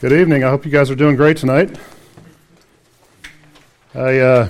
Good evening. I hope you guys are doing great tonight. I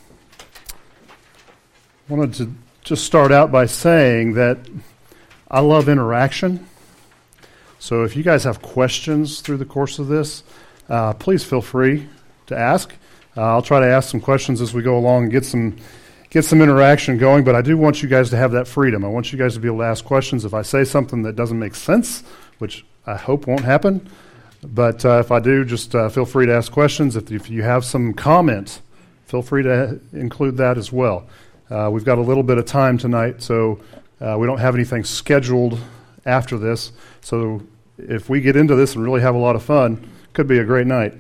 wanted to just start out by saying that I love interaction. So if you guys have questions through the course of this, please feel free to ask. I'll try to ask some questions as we go along and get some interaction going, but I do want you guys to have that freedom. I want you guys to be able to ask questions. If I say something that doesn't make sense, which I hope won't happen, but if I do, just feel free to ask questions. If you have some comments, feel free to include that as well. We've got a little bit of time tonight, so we don't have anything scheduled after this. So if we get into this and really have a lot of fun, could be a great night.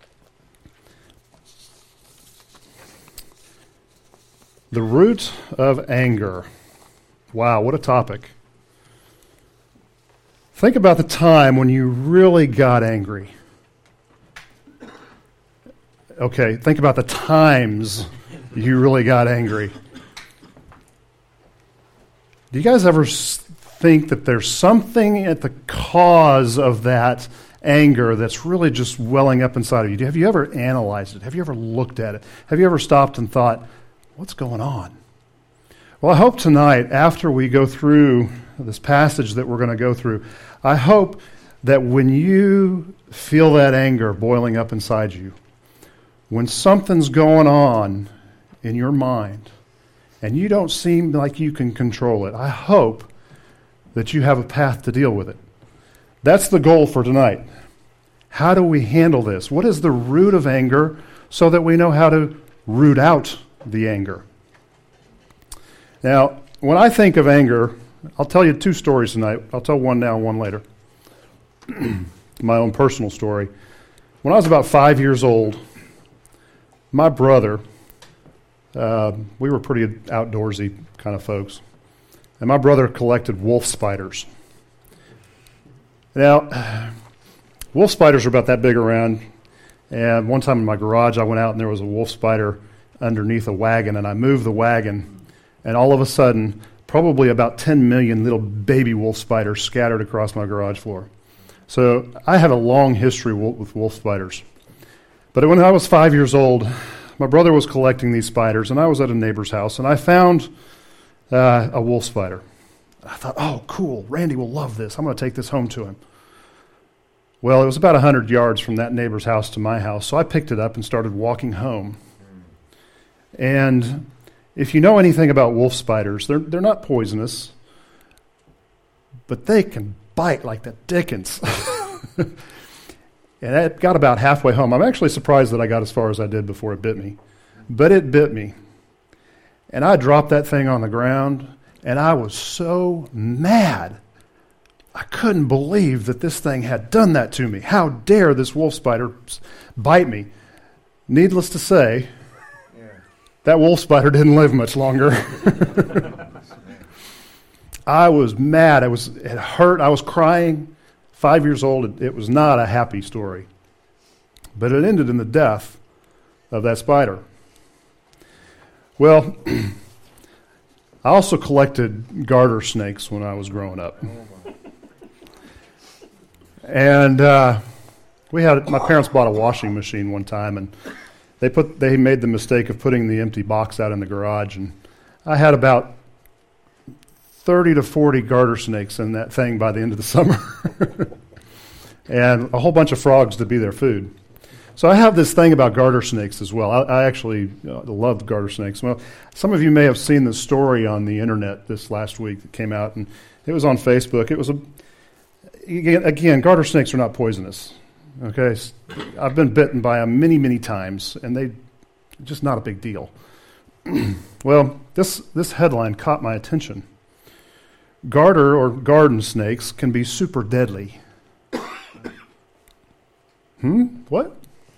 The root of anger. Wow, what a topic. Think about the time when you really got angry. Okay, think about the times you really got angry. Do you guys ever think that there's something at the cause of that anger that's really just welling up inside of you? Have you ever analyzed it? Have you ever looked at it? Have you ever stopped and thought, what's going on? Well, I hope tonight, after we go through this passage that we're going to go through, I hope that when you feel that anger boiling up inside you, when something's going on in your mind and you don't seem like you can control it, I hope that you have a path to deal with it. That's the goal for tonight. How do we handle this? What is the root of anger so that we know how to root out the anger? Now, when I think of anger, I'll tell you two stories tonight. I'll tell one now and one later. My own personal story. When I was about 5 years old, my brother, we were pretty outdoorsy kind of folks, and my brother collected wolf spiders. Now, wolf spiders are about that big around, and one time in my garage I went out and there was a wolf spider underneath a wagon, and I moved the wagon, and all of a sudden, probably about 10 million little baby wolf spiders scattered across my garage floor. So I had a long history with wolf spiders. But when I was 5 years old, my brother was collecting these spiders, and I was at a neighbor's house, and I found a wolf spider. I thought, oh, cool, Randy will love this. I'm going to take this home to him. Well, it was about 100 yards from that neighbor's house to my house, so I picked it up and started walking home. And if you know anything about wolf spiders, they're not poisonous, but they can bite like the dickens. And I got about halfway home. I'm actually surprised that I got as far as I did before it bit me. But it bit me. And I dropped that thing on the ground, and I was so mad. I couldn't believe that this thing had done that to me. How dare this wolf spider bite me? Needless to say, that wolf spider didn't live much longer. I was mad. It hurt. I was crying. 5 years old. It was not a happy story. But it ended in the death of that spider. Well, I also collected garter snakes when I was growing up. And my parents bought a washing machine one time, and they made the mistake of putting the empty box out in the garage, and I had about 30 to 40 garter snakes in that thing by the end of the summer, and a whole bunch of frogs to be their food. So I have this thing about garter snakes as well. I actually love garter snakes. Well, some of you may have seen this story on the internet this last week that came out, and it was on Facebook. It was again, garter snakes are not poisonous. Okay, I've been bitten by them many, many times, and they just not a big deal. Well, this headline caught my attention. Garter or garden snakes can be super deadly. What?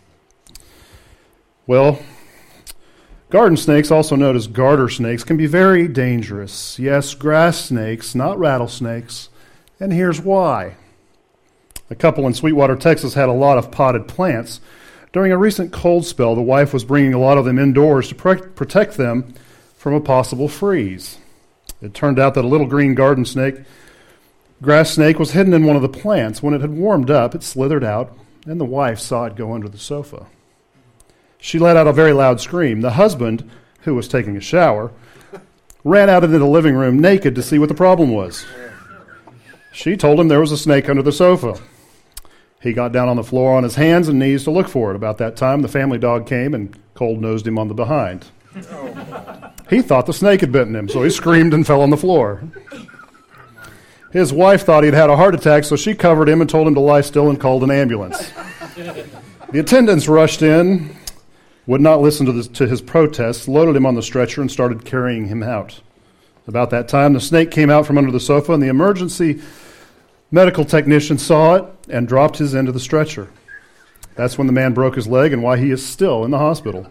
Well, garden snakes, also known as garter snakes, can be very dangerous. Yes, grass snakes, not rattlesnakes, and here's why. A couple in Sweetwater, Texas had a lot of potted plants. During a recent cold spell, the wife was bringing a lot of them indoors to protect them from a possible freeze. It turned out that a little green grass snake was hidden in one of the plants. When it had warmed up, it slithered out, and the wife saw it go under the sofa. She let out a very loud scream. The husband, who was taking a shower, ran out into the living room naked to see what the problem was. She told him there was a snake under the sofa. He got down on the floor on his hands and knees to look for it. About that time, the family dog came and cold-nosed him on the behind. He thought the snake had bitten him, so he screamed and fell on the floor. His wife thought he'd had a heart attack, so she covered him and told him to lie still and called an ambulance. The attendants rushed in, would not listen to his protests, loaded him on the stretcher, and started carrying him out. About that time, the snake came out from under the sofa, and the emergency medical technician saw it and dropped his end of the stretcher. That's when the man broke his leg and why he is still in the hospital.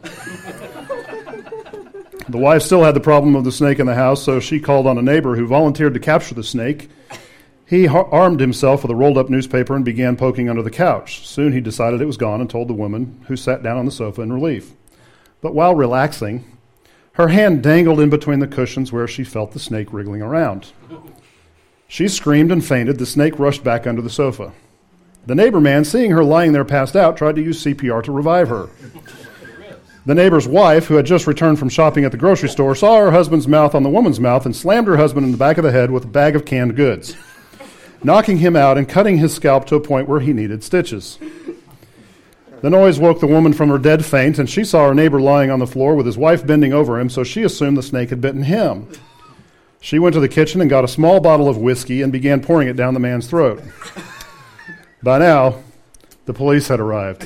The wife still had the problem of the snake in the house, so she called on a neighbor who volunteered to capture the snake. He armed himself with a rolled-up newspaper and began poking under the couch. Soon he decided it was gone and told the woman, who sat down on the sofa in relief. But while relaxing, her hand dangled in between the cushions where she felt the snake wriggling around. She screamed and fainted. The snake rushed back under the sofa. The neighbor man, seeing her lying there passed out, tried to use CPR to revive her. The neighbor's wife, who had just returned from shopping at the grocery store, saw her husband's mouth on the woman's mouth and slammed her husband in the back of the head with a bag of canned goods, knocking him out and cutting his scalp to a point where he needed stitches. The noise woke the woman from her dead faint, and she saw her neighbor lying on the floor with his wife bending over him, so she assumed the snake had bitten him. She went to the kitchen and got a small bottle of whiskey and began pouring it down the man's throat. By now, the police had arrived.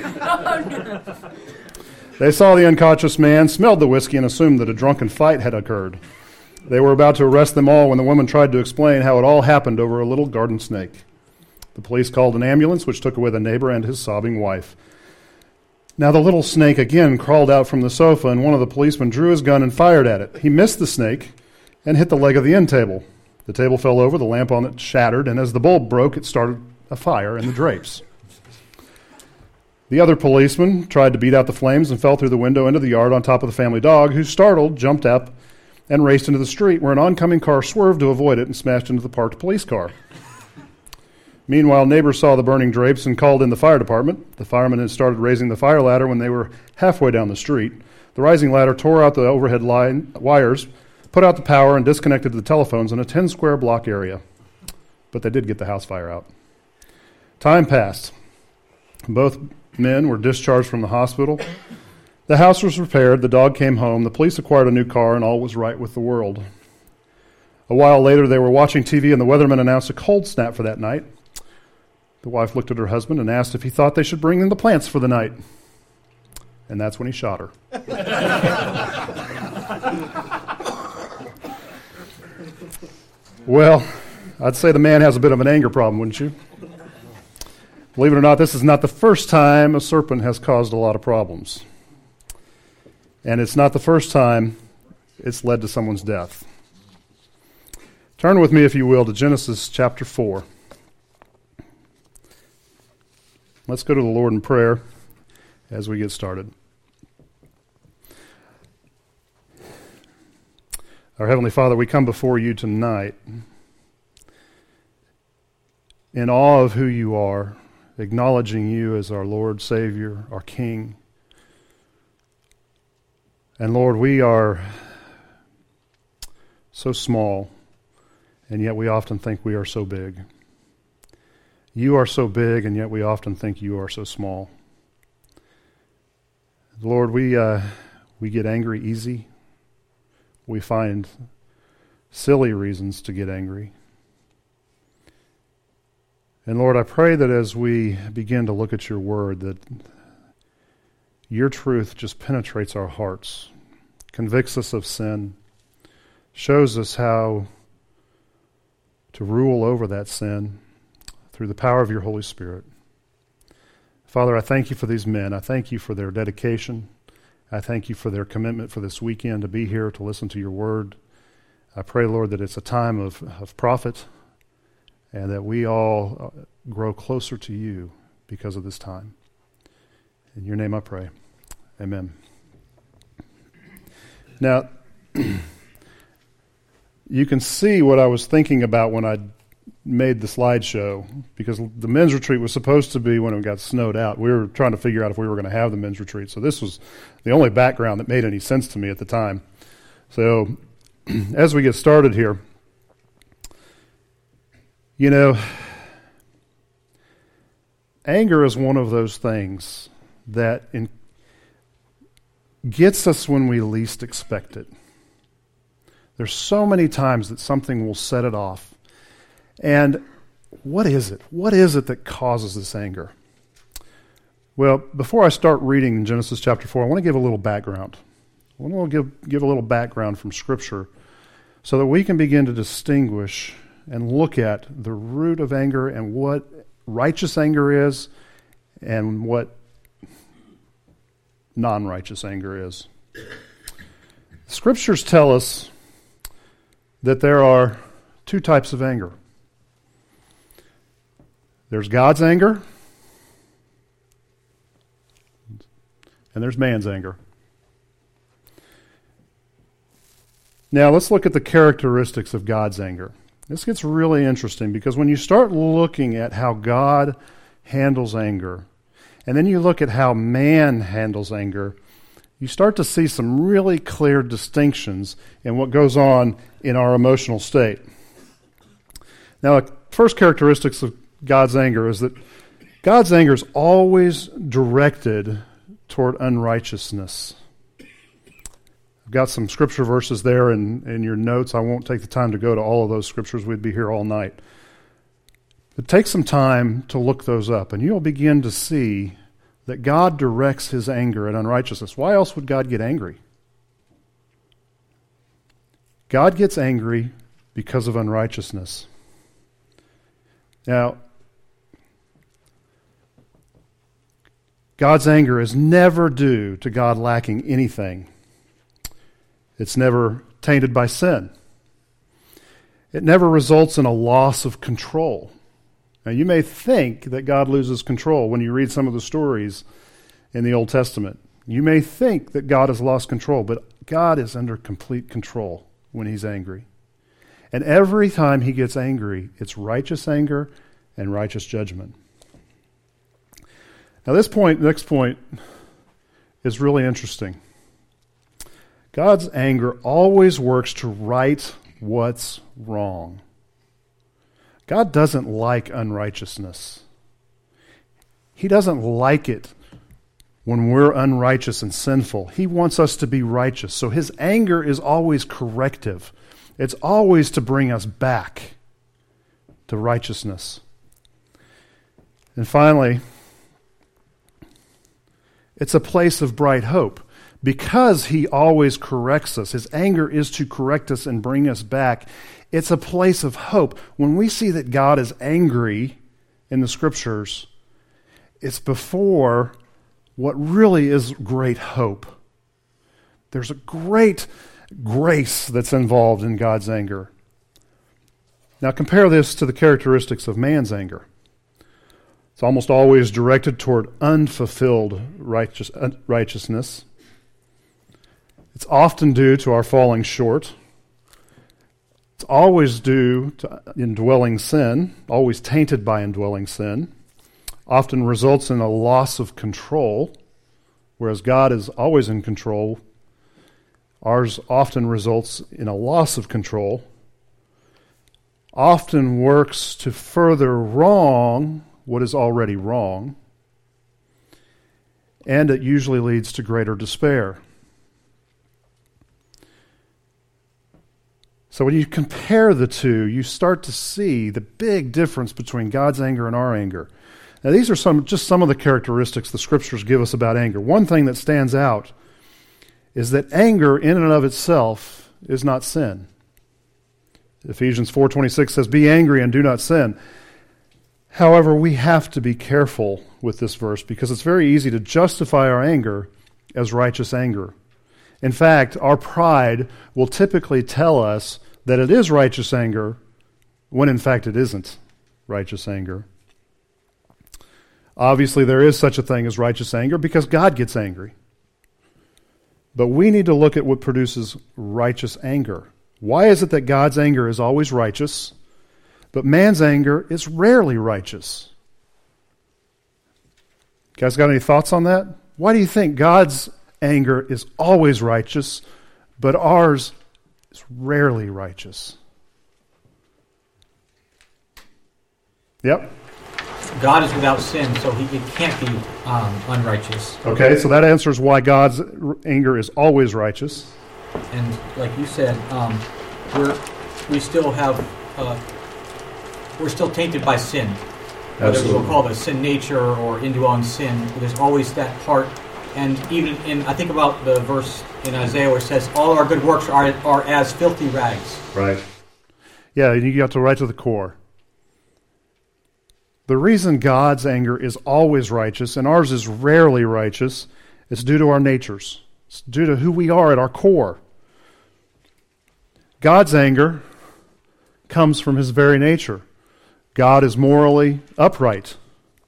They saw the unconscious man, smelled the whiskey, and assumed that a drunken fight had occurred. They were about to arrest them all when the woman tried to explain how it all happened over a little garden snake. The police called an ambulance, which took away the neighbor and his sobbing wife. Now the little snake again crawled out from the sofa, and one of the policemen drew his gun and fired at it. He missed the snake and hit the leg of the end table. The table fell over, the lamp on it shattered, and as the bulb broke, it started a fire in the drapes. The other policeman tried to beat out the flames and fell through the window into the yard on top of the family dog, who, startled, jumped up and raced into the street, where an oncoming car swerved to avoid it and smashed into the parked police car. Meanwhile, neighbors saw the burning drapes and called in the fire department. The firemen had started raising the fire ladder when they were halfway down the street. The rising ladder tore out the overhead wires, put out the power, and disconnected the telephones in a 10-square block area. But they did get the house fire out. Time passed. Both men were discharged from the hospital. The house was repaired, the dog came home, the police acquired a new car, and all was right with the world. A while later, they were watching TV, and the weatherman announced a cold snap for that night. The wife looked at her husband and asked if he thought they should bring in the plants for the night. And that's when he shot her. Well, I'd say the man has a bit of an anger problem, wouldn't you? Believe it or not, this is not the first time a serpent has caused a lot of problems. And it's not the first time it's led to someone's death. Turn with me, if you will, to Genesis chapter 4. Let's go to the Lord in prayer as we get started. Our Heavenly Father, we come before you tonight in awe of who you are, acknowledging you as our Lord, Savior, our King. And Lord, we are so small, and yet we often think we are so big. You are so big, and yet we often think you are so small. Lord, we get angry easy. We find silly reasons to get angry. And Lord, I pray that as we begin to look at your word, that your truth just penetrates our hearts, convicts us of sin, shows us how to rule over that sin through the power of your Holy Spirit. Father, I thank you for these men. I thank you for their dedication. I thank you for their commitment for this weekend to be here to listen to your word. I pray, Lord, that it's a time of profit and that we all grow closer to you because of this time. In your name I pray. Amen. Now, you can see what I was thinking about when I made the slideshow because the men's retreat was supposed to be when it got snowed out. We were trying to figure out if we were going to have the men's retreat. So this was the only background that made any sense to me at the time. So as we get started here, you know, anger is one of those things that gets us when we least expect it. There's so many times that something will set it off. And what is it? What is it that causes this anger? Well, before I start reading Genesis chapter 4, I want to give a little background. I want to give a little background from Scripture so that we can begin to distinguish and look at the root of anger and what righteous anger is and what non-righteous anger is. Scriptures tell us that there are two types of anger. There's God's anger, and there's man's anger. Now, let's look at the characteristics of God's anger. This gets really interesting because when you start looking at how God handles anger, and then you look at how man handles anger, you start to see some really clear distinctions in what goes on in our emotional state. Now, the first characteristics of God's anger is that God's anger is always directed toward unrighteousness. I've got some scripture verses there in your notes. I won't take the time to go to all of those scriptures. We'd be here all night. But take some time to look those up, and you'll begin to see that God directs his anger at unrighteousness. Why else would God get angry? God gets angry because of unrighteousness. Now, God's anger is never due to God lacking anything. It's never tainted by sin. It never results in a loss of control. Now, you may think that God loses control when you read some of the stories in the Old Testament. You may think that God has lost control, but God is under complete control when he's angry. And every time he gets angry, it's righteous anger and righteous judgment. Now, next point, is really interesting. God's anger always works to right what's wrong. God doesn't like unrighteousness. He doesn't like it when we're unrighteous and sinful. He wants us to be righteous. So his anger is always corrective. It's always to bring us back to righteousness. And finally, it's a place of bright hope. Because he always corrects us, his anger is to correct us and bring us back. It's a place of hope. When we see that God is angry in the Scriptures, it's before what really is great hope. There's a great grace that's involved in God's anger. Now compare this to the characteristics of man's anger. It's almost always directed toward unfulfilled righteousness. It's often due to our falling short. It's always due to indwelling sin, always tainted by indwelling sin. Often results in a loss of control, whereas God is always in control. Ours often results in a loss of control. Often works to further wrong what is already wrong. And it usually leads to greater despair. So when you compare the two, you start to see the big difference between God's anger and our anger. Now these are just some of the characteristics the Scriptures give us about anger. One thing that stands out is that anger in and of itself is not sin. Ephesians 4:26 says, "Be angry and do not sin." However, we have to be careful with this verse because it's very easy to justify our anger as righteous anger. In fact, our pride will typically tell us that it is righteous anger when in fact it isn't righteous anger. Obviously, there is such a thing as righteous anger because God gets angry. But we need to look at what produces righteous anger. Why is it that God's anger is always righteous, but man's anger is rarely righteous. You guys got any thoughts on that? Why do you think God's anger is always righteous, but ours is rarely righteous? Yep. God is without sin, so it can't be unrighteous. Okay, so that answers why God's anger is always righteous. And like you said, we're still tainted by sin. Whether we'll call it sin nature or indwelling sin, there's always that part. And even I think about the verse in Isaiah where it says, all our good works are as filthy rags. Right. Yeah, you got to right to the core. The reason God's anger is always righteous and ours is rarely righteous is due to our natures. It's due to who we are at our core. God's anger comes from his very nature. God is morally upright.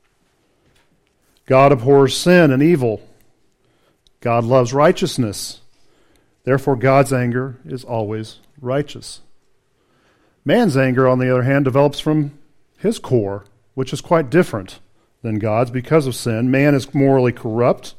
God abhors sin and evil. God loves righteousness. Therefore, God's anger is always righteous. Man's anger, on the other hand, develops from his core, which is quite different than God's because of sin. Man is morally corrupt.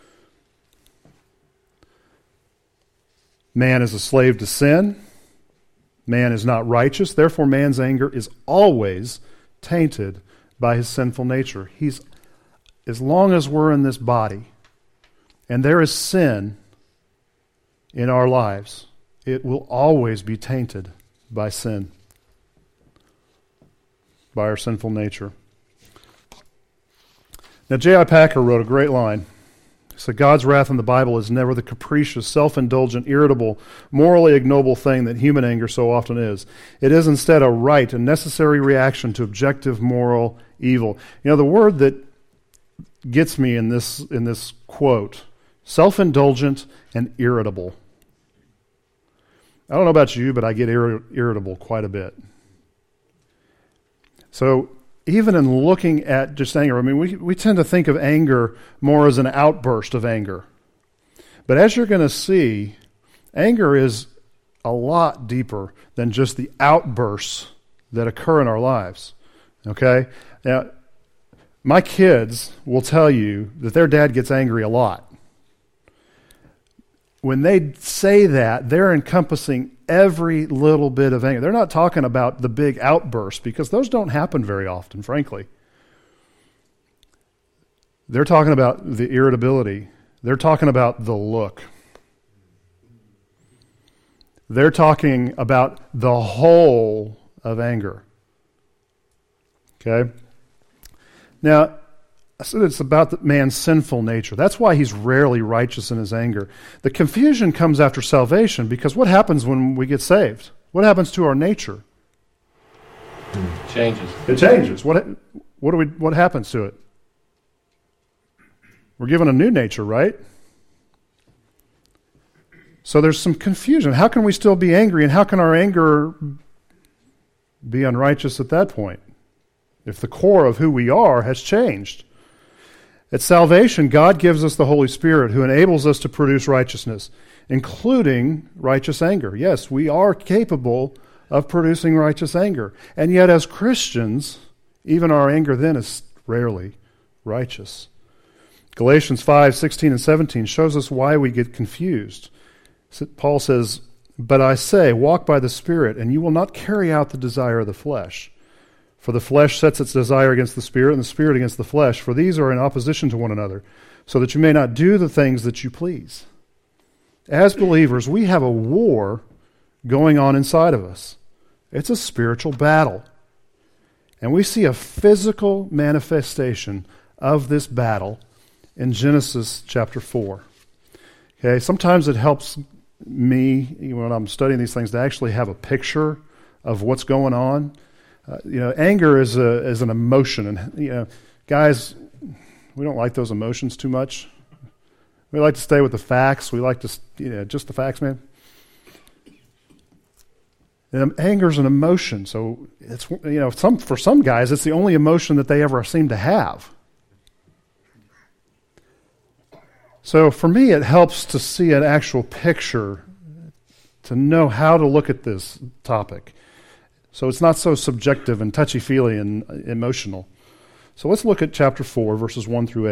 Man is a slave to sin. Man is not righteous. Therefore, man's anger is always tainted by his sinful nature. As long as we're in this body and there is sin in our lives, it will always be tainted by sin, by our sinful nature. Now, J.I. Packer wrote a great line. He said, God's wrath in the Bible is never the capricious, self-indulgent, irritable, morally ignoble thing that human anger so often is. It is instead a right and necessary reaction to objective moral evil. You know, the word that gets me in this quote, self-indulgent and irritable. I don't know about you, but I get irritable quite a bit. So even in looking at just anger, I mean, we tend to think of anger more as an outburst of anger. But as you're going to see, anger is a lot deeper than just the outbursts that occur in our lives. Okay? Now, my kids will tell you that their dad gets angry a lot. When they say that, they're encompassing every little bit of anger. They're not talking about the big outbursts because those don't happen very often, frankly. They're talking about the irritability. They're talking about the look. They're talking about the whole of anger. Okay? Now, I said it's about the man's sinful nature. That's why he's rarely righteous in his anger. The confusion comes after salvation because what happens when we get saved? What happens to our nature? Changes. It changes. What happens to it? We're given a new nature, right? So there's some confusion. How can we still be angry, and how can our anger be unrighteous at that point if the core of who we are has changed? At salvation, God gives us the Holy Spirit who enables us to produce righteousness, including righteous anger. Yes, we are capable of producing righteous anger. And yet as Christians, even our anger then is rarely righteous. Galatians 5:16 and 17 shows us why we get confused. Paul says, "But I say, walk by the Spirit, and you will not carry out the desire of the flesh. For the flesh sets its desire against the Spirit, and the Spirit against the flesh, for these are in opposition to one another, so that you may not do the things that you please." As believers, we have a war going on inside of us. It's a spiritual battle. And we see a physical manifestation of this battle in Genesis chapter 4. Okay, sometimes it helps me, when I'm studying these things, to actually have a picture of what's going on. Anger is an emotion, and guys, we don't like those emotions too much. We like to stay with the facts. We like to, just the facts, man. And anger is an emotion, so it's for some guys, it's the only emotion that they ever seem to have. So for me, it helps to see an actual picture, to know how to look at this topic. So it's not so subjective and touchy-feely and emotional. So let's look at chapter 4, verses 1 through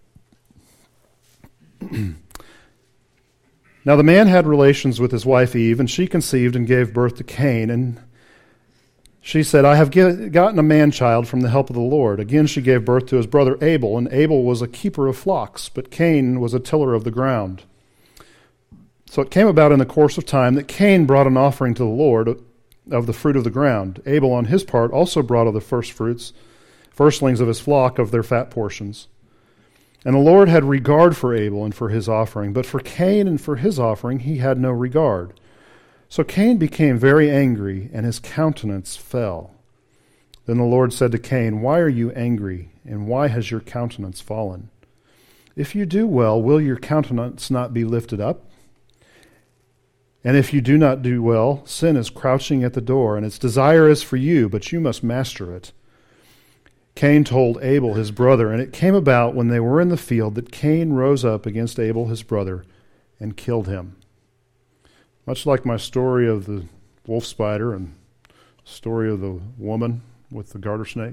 8. Now the man had relations with his wife Eve, and she conceived and gave birth to Cain. And she said, I have gotten a man-child from the help of the Lord. Again she gave birth to his brother Abel, and Abel was a keeper of flocks, but Cain was a tiller of the ground. So it came about in the course of time that Cain brought an offering to the Lord of the fruit of the ground. Abel on his part also brought of the firstlings of his flock, of their fat portions. And the Lord had regard for Abel and for his offering, but for Cain and for his offering he had no regard. So Cain became very angry, and his countenance fell. Then the Lord said to Cain, Why are you angry, and why has your countenance fallen? If you do well, will your countenance not be lifted up? And if you do not do well, sin is crouching at the door, and its desire is for you, but you must master it. Cain told Abel his brother, and it came about when they were in the field that Cain rose up against Abel his brother and killed him. Much like my story of the wolf spider and story of the woman with the garter snake,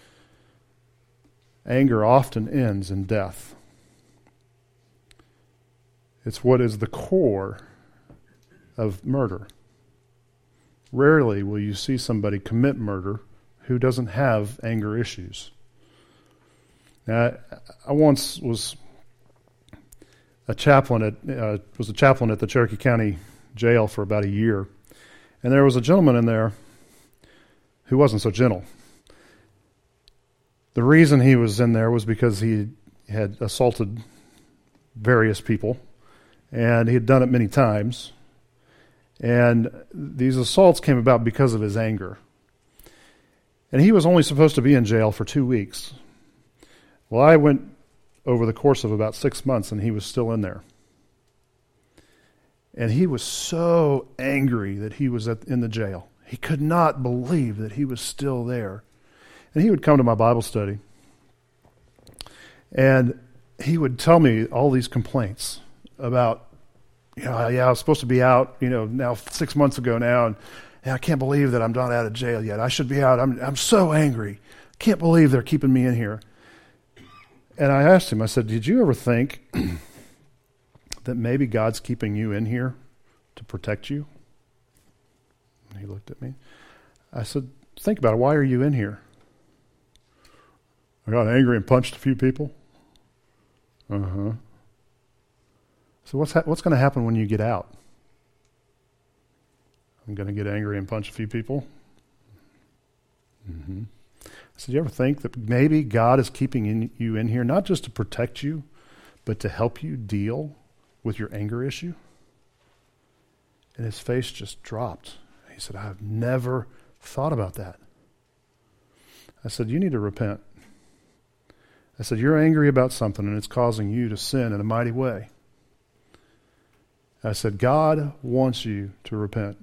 anger often ends in death. It's what is the core of murder. Rarely will you see somebody commit murder who doesn't have anger issues. Now, I once was a chaplain at the Cherokee County Jail for about a year, and there was a gentleman in there who wasn't so gentle. The reason he was in there was because he had assaulted various people, and he had done it many times. And these assaults came about because of his anger. And he was only supposed to be in jail for 2 weeks. Well, I went over the course of about 6 months, and he was still in there. And he was so angry that he was in the jail. He could not believe that he was still there. And he would come to my Bible study, and he would tell me all these complaints about, I was supposed to be out, now 6 months ago now, and I can't believe that I'm not out of jail yet. I should be out. I'm so angry. Can't believe they're keeping me in here. And I asked him, I said, did you ever think that maybe God's keeping you in here to protect you? And he looked at me. I said, think about it. Why are you in here? I got angry and punched a few people. Uh-huh. So what's going to happen when you get out? I'm going to get angry and punch a few people. Mm-hmm. I said, you ever think that maybe God is keeping you in here, not just to protect you, but to help you deal with your anger issue? And his face just dropped. He said, I've never thought about that. I said, you need to repent. I said, you're angry about something, and it's causing you to sin in a mighty way. I said, God wants you to repent.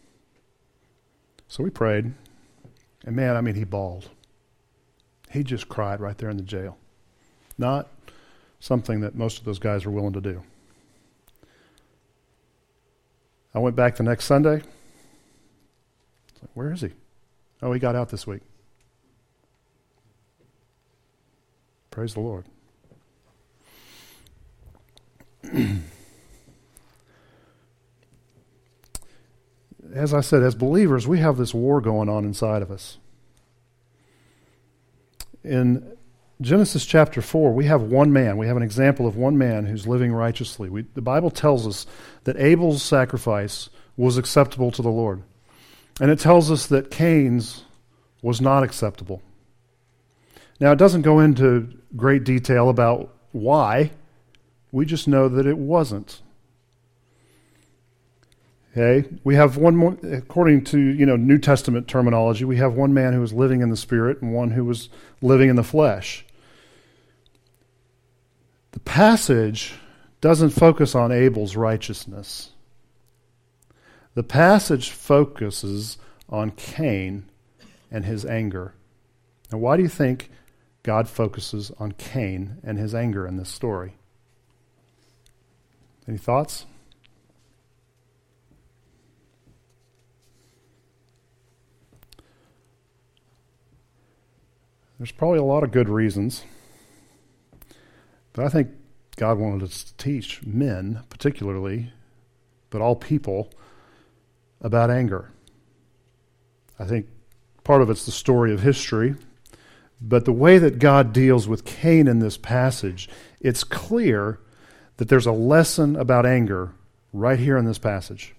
So we prayed, and man, he bawled. He just cried right there in the jail. Not something that most of those guys are willing to do. I went back the next Sunday. It's like, where is he? Oh, he got out this week. Praise the Lord. As I said, as believers, we have this war going on inside of us. In Genesis chapter 4, we have one man. We have an example of one man who's living righteously. The Bible tells us that Abel's sacrifice was acceptable to the Lord. And it tells us that Cain's was not acceptable. Now, it doesn't go into great detail about why. We just know that it wasn't. Okay, we have one more, according to New Testament terminology, we have one man who was living in the Spirit and one who was living in the flesh. The passage doesn't focus on Abel's righteousness. The passage focuses on Cain and his anger. Now, why do you think God focuses on Cain and his anger in this story? Any thoughts? There's probably a lot of good reasons. But I think God wanted us to teach men, particularly, but all people, about anger. I think part of it's the story of history, but the way that God deals with Cain in this passage, it's clear that there's a lesson about anger right here in this passage.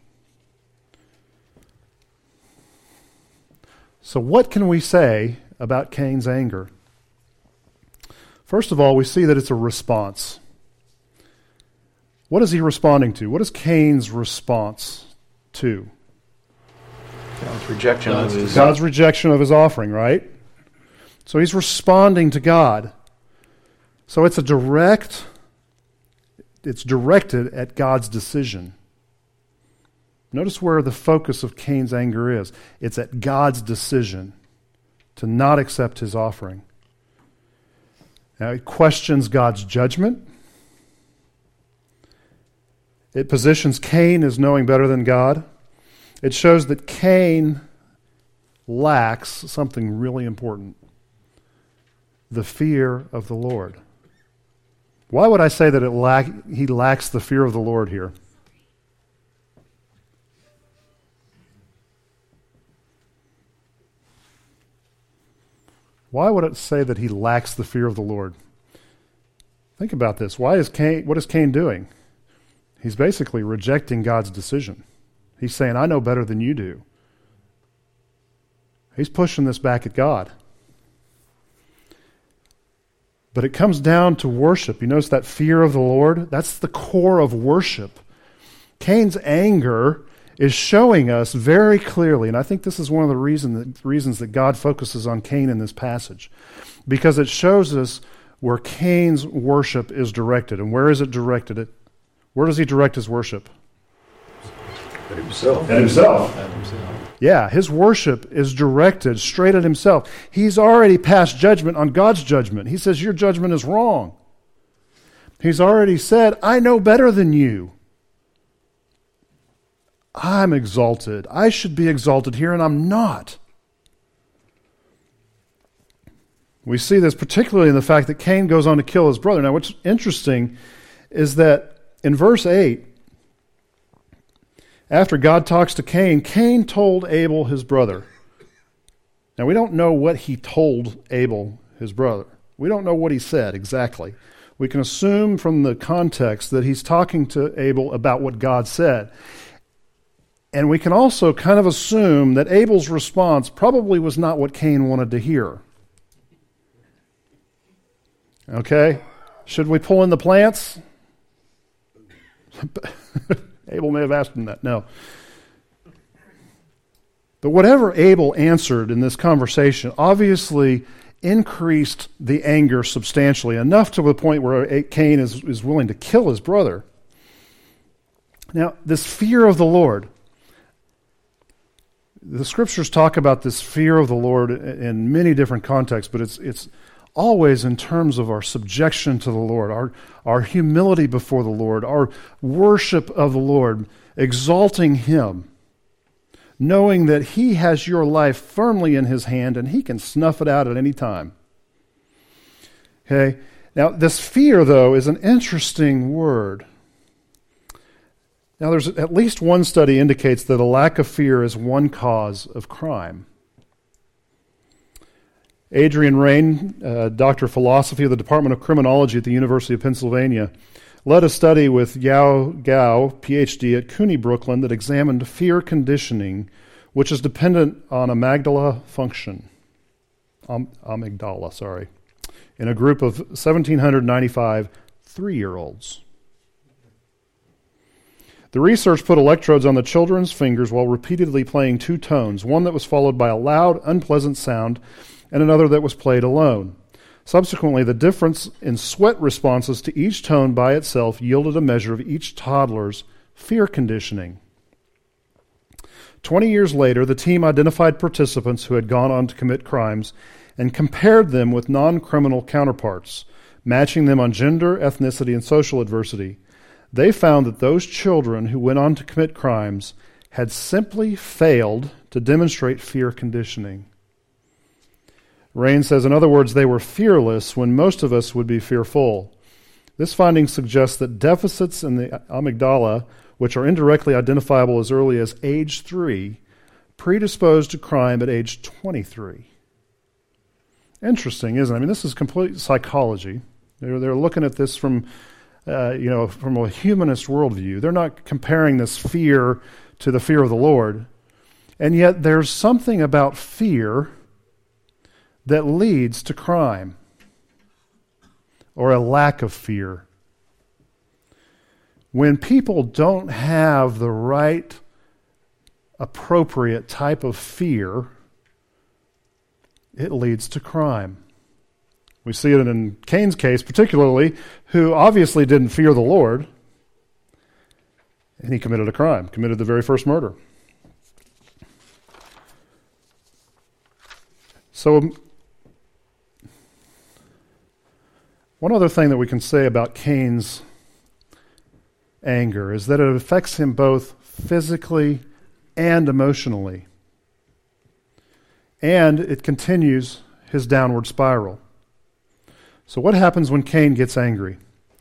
So what can we say about Cain's anger? First of all, we see that it's a response. What is he responding to? What is Cain's response to? God's rejection of his offering, right? So he's responding to God. So it's directed at God's decision. Notice where the focus of Cain's anger is. It's at God's decision to not accept his offering. Now, it questions God's judgment. It positions Cain as knowing better than God. It shows that Cain lacks something really important: the fear of the Lord. Why would I say that he lacks the fear of the Lord here? Why would it say that he lacks the fear of the Lord? Think about this. What is Cain doing? He's basically rejecting God's decision. He's saying, I know better than you do. He's pushing this back at God. But it comes down to worship. You notice that fear of the Lord? That's the core of worship. Cain's anger is showing us very clearly, and I think this is one of the reasons that God focuses on Cain in this passage, because it shows us where Cain's worship is directed. And where is it directed? Where does he direct his worship? At himself. At himself. Yeah, his worship is directed straight at himself. He's already passed judgment on God's judgment. He says, your judgment is wrong. He's already said, I know better than you. I'm exalted. I should be exalted here, and I'm not. We see this particularly in the fact that Cain goes on to kill his brother. Now, what's interesting is that in verse 8, after God talks to Cain, Cain told Abel his brother. Now, we don't know what he told Abel, his brother. We don't know what he said exactly. We can assume from the context that he's talking to Abel about what God said. And we can also kind of assume that Abel's response probably was not what Cain wanted to hear. Okay? Should we pull in the plants? Abel may have asked him that. No. But whatever Abel answered in this conversation obviously increased the anger substantially, enough to the point where Cain is willing to kill his brother. Now, this fear of the Lord, the Scriptures talk about this fear of the Lord in many different contexts, but it's always in terms of our subjection to the Lord, our humility before the Lord, our worship of the Lord, exalting Him, knowing that He has your life firmly in His hand and He can snuff it out at any time. Okay? Now, this fear, though, is an interesting word. Now, there's at least one study indicates that a lack of fear is one cause of crime. Adrian Rain, Doctor of Philosophy of the Department of Criminology at the University of Pennsylvania, led a study with Yao Gao, PhD at CUNY Brooklyn, that examined fear conditioning, which is dependent on amygdala function, in a group of 1,795 3-year-olds. The research put electrodes on the children's fingers while repeatedly playing two tones, one that was followed by a loud, unpleasant sound, and another that was played alone. Subsequently, the difference in sweat responses to each tone by itself yielded a measure of each toddler's fear conditioning. 20 years later, the team identified participants who had gone on to commit crimes and compared them with non-criminal counterparts, matching them on gender, ethnicity, and social adversity. They found that those children who went on to commit crimes had simply failed to demonstrate fear conditioning. Rain says, in other words, they were fearless when most of us would be fearful. This finding suggests that deficits in the amygdala, which are indirectly identifiable as early as age 3, predisposed to crime at age 23. Interesting, isn't it? I mean, this is complete psychology. They're looking at this from a humanist worldview. They're not comparing this fear to the fear of the Lord. And yet there's something about fear that leads to crime or a lack of fear. When people don't have the right, appropriate type of fear, it leads to crime. We see it in Cain's case particularly, who obviously didn't fear the Lord, and he committed a crime, committed the very first murder. So, one other thing that we can say about Cain's anger is that it affects him both physically and emotionally. And it continues his downward spiral. So what happens when Cain gets angry?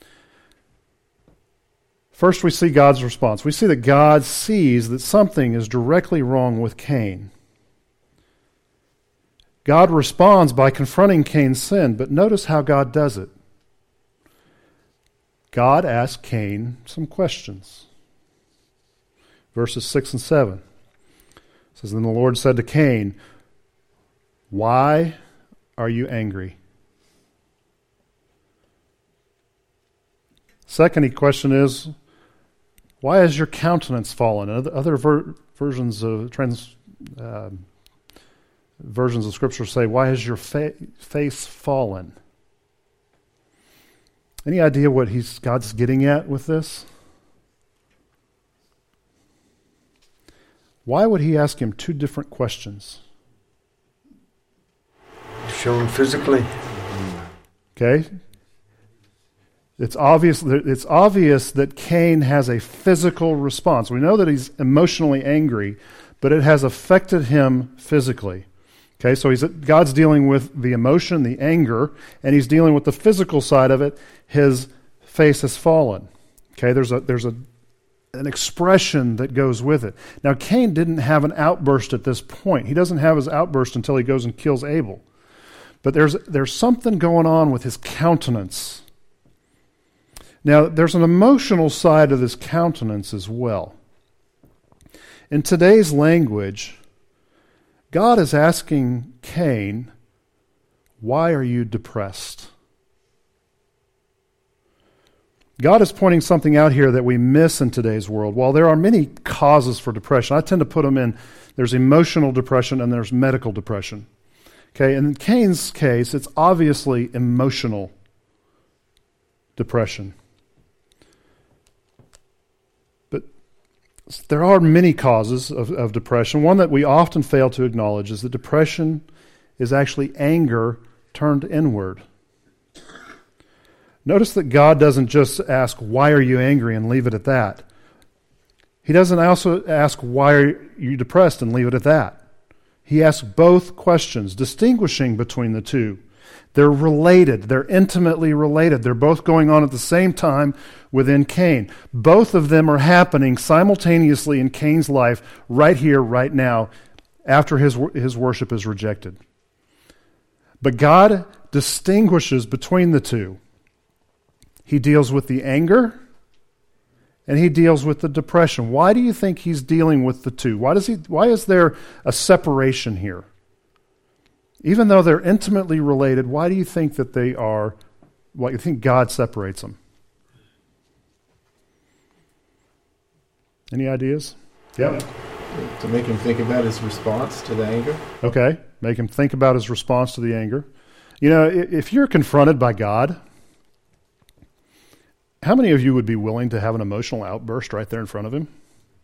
First, we see God's response. We see that God sees that something is directly wrong with Cain. God responds by confronting Cain's sin, but notice how God does it. God asks Cain some questions. Verses 6 and 7. It says, then the Lord said to Cain, why are you angry? Second question is, why has your countenance fallen? Other versions of versions of Scripture say, why has your face fallen? Any idea what God's getting at with this? Why would he ask him two different questions? Shown physically. Okay. It's obvious that Cain has a physical response. We know that he's emotionally angry, but it has affected him physically. Okay, so God's dealing with the emotion, the anger, and he's dealing with the physical side of it. His face has fallen. Okay, there's an expression that goes with it. Now, Cain didn't have an outburst at this point. He doesn't have his outburst until he goes and kills Abel. But there's something going on with his countenance. Now, there's an emotional side of this countenance as well. In today's language, God is asking Cain, why are you depressed? God is pointing something out here that we miss in today's world. While there are many causes for depression, I tend to put them in, there's emotional depression and there's medical depression. Okay, in Cain's case, it's obviously emotional depression. There are many causes of depression. One that we often fail to acknowledge is that depression is actually anger turned inward. Notice that God doesn't just ask, why are you angry, and leave it at that. He doesn't also ask, why are you depressed, and leave it at that. He asks both questions, distinguishing between the two. They're related. They're intimately related. They're both going on at the same time within Cain. Both of them are happening simultaneously in Cain's life right here, right now, after his worship is rejected. But God distinguishes between the two. He deals with the anger and he deals with the depression. Why do you think he's dealing with the two? Why is there a separation here? Even though they're intimately related, why do you think that they are, why do you think God separates them? Any ideas? Yeah. To make him think about his response to the anger. Okay, make him think about his response to the anger. You know, if you're confronted by God, how many of you would be willing to have an emotional outburst right there in front of him?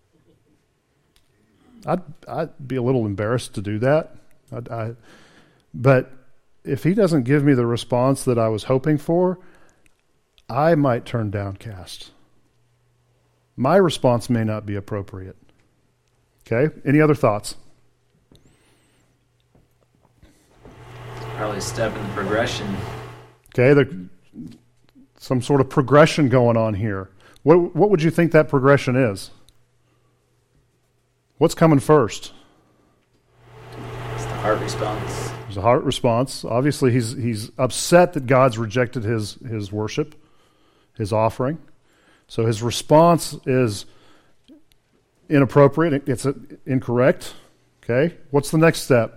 I'd be a little embarrassed to do that. But if he doesn't give me the response that I was hoping for, I might turn downcast. My response may not be appropriate. Okay? Any other thoughts? Probably a step in the progression. Okay, some sort of progression going on here. What would you think that progression is? What's coming first? It's the heart response. There's a heart response. Obviously, he's upset that God's rejected his worship, his offering. So his response is inappropriate. It's incorrect. Okay, what's the next step?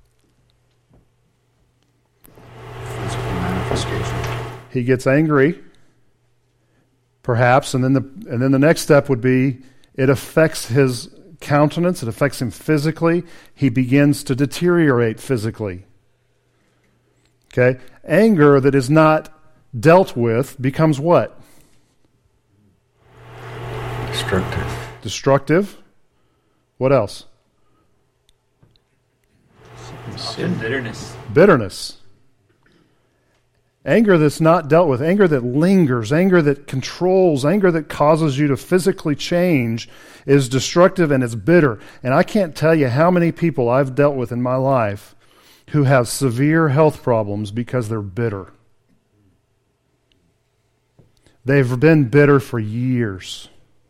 Physical manifestation. He gets angry, perhaps, and then the next step would be it affects his countenance. It affects him physically. He begins to deteriorate physically. Okay, anger that is not dealt with becomes what? Destructive. What else? Often bitterness. Bitterness. Anger that's not dealt with, anger that lingers, anger that controls, anger that causes you to physically change is destructive and it's bitter. And I can't tell you how many people I've dealt with in my life who have severe health problems because they're bitter. They've been bitter for years.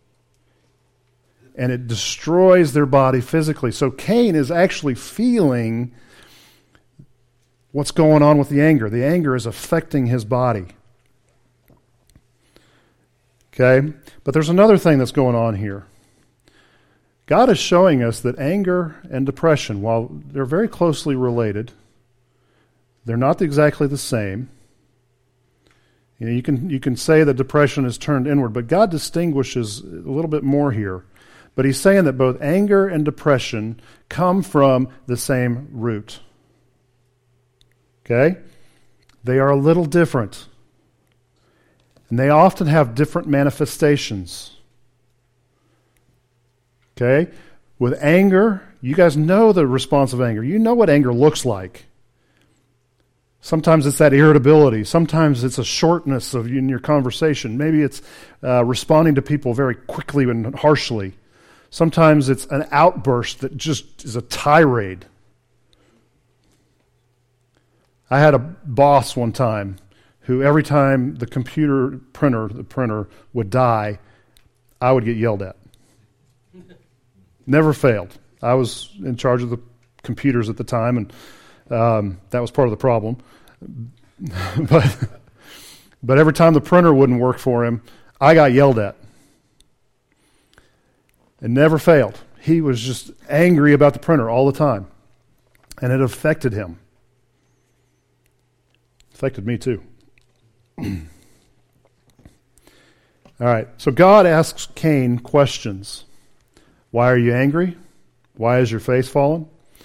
And it destroys their body physically. So Cain is actually feeling what's going on with the anger. The anger is affecting his body. Okay? But there's another thing that's going on here. God is showing us that anger and depression, while they're very closely related, they're not exactly the same. You know, you can say that depression is turned inward, but God distinguishes a little bit more here. But he's saying that both anger and depression come from the same root. Okay? They are a little different. And they often have different manifestations. Okay? With anger, you guys know the response of anger. You know what anger looks like. Sometimes it's that irritability. Sometimes it's a shortness in your conversation. Maybe it's responding to people very quickly and harshly. Sometimes it's an outburst that just is a tirade. I had a boss one time who every time the printer would die, I would get yelled at. Never failed. I was in charge of the computers at the time, and that was part of the problem. But every time the printer wouldn't work for him, I got yelled at. It never failed. He was just angry about the printer all the time. And it affected him. Affected me too. All right, so God asks Cain questions. Why are you angry? Why is your face fallen?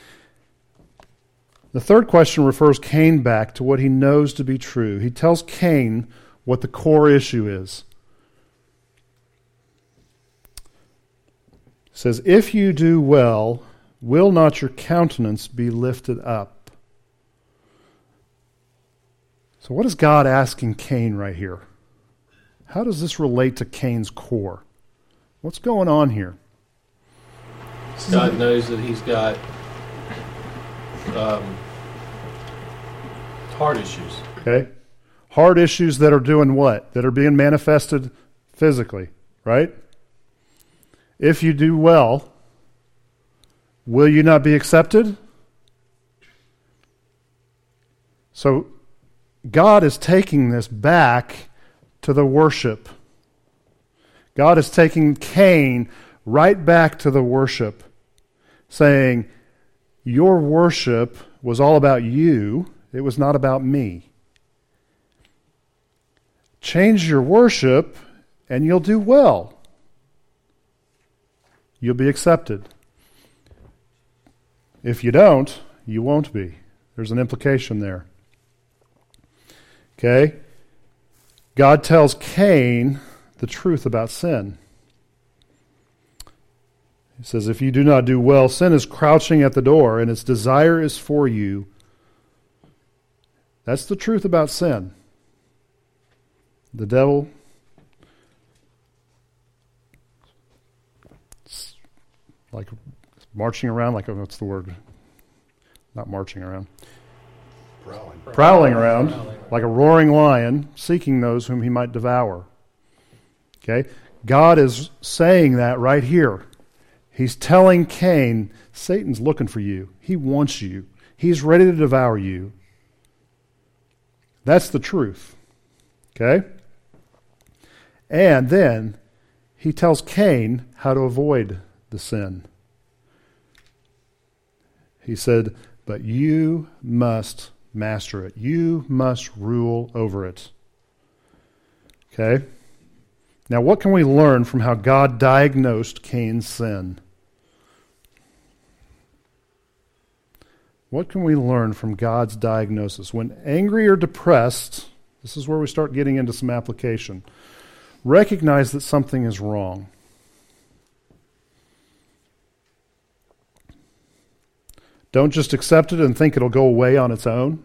The third question refers Cain back to what he knows to be true. He tells Cain what the core issue is. It says, if you do well, will not your countenance be lifted up? So what is God asking Cain right here? How does this relate to Cain's core? What's going on here? God knows that he's got heart issues. Okay. Heart issues that are doing what? That are being manifested physically, right? If you do well, will you not be accepted? So God is taking this back to the worship. God is taking Cain right back to the worship, saying, your worship was all about you. It was not about me. Change your worship and you'll do well. You'll be accepted. If you don't, you won't be. There's an implication there. Okay? God tells Cain the truth about sin. He says, if you do not do well, sin is crouching at the door, and its desire is for you. That's the truth about sin. The devil like marching around, like, what's the word? Not marching around. prowling around like a roaring lion, seeking those whom he might devour. Okay? God is saying that right here. He's telling Cain, Satan's looking for you. He wants you. He's ready to devour you. That's the truth. Okay? And then he tells Cain how to avoid the sin. He said, but you must master it. You must rule over it. Okay? Now, what can we learn from how God diagnosed Cain's sin? What can we learn from God's diagnosis? When angry or depressed, this is where we start getting into some application. Recognize that something is wrong. Don't just accept it and think it'll go away on its own.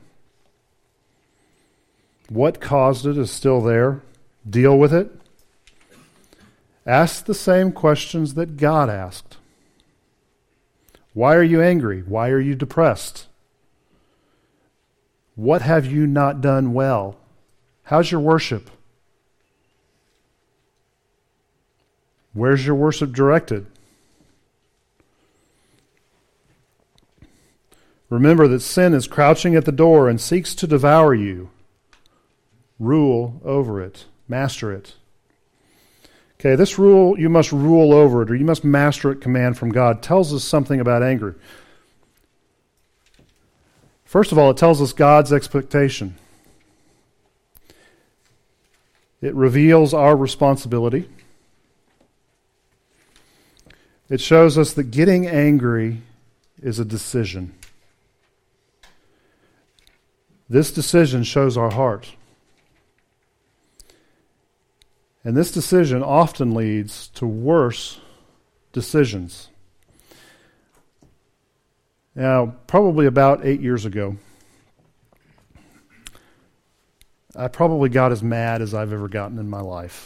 What caused it is still there. Deal with it. Ask the same questions that God asked. Why are you angry? Why are you depressed? What have you not done well? How's your worship? Where's your worship directed? Remember that sin is crouching at the door and seeks to devour you. Rule over it. Master it. Okay, this rule, you must rule over it, or you must master it command from God, tells us something about anger. First of all, it tells us God's expectation. It reveals our responsibility. It shows us that getting angry is a decision. This decision shows our heart. And this decision often leads to worse decisions. Now, probably about 8 years ago, I probably got as mad as I've ever gotten in my life.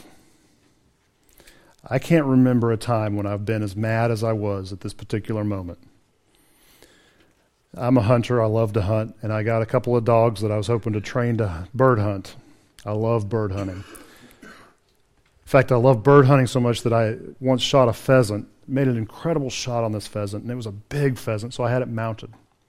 I can't remember a time when I've been as mad as I was at this particular moment. I'm a hunter. I love to hunt, and I got a couple of dogs that I was hoping to train to bird hunt. I love bird hunting. In fact, I love bird hunting so much that I once shot a pheasant, made an incredible shot on this pheasant, and it was a big pheasant, so I had it mounted.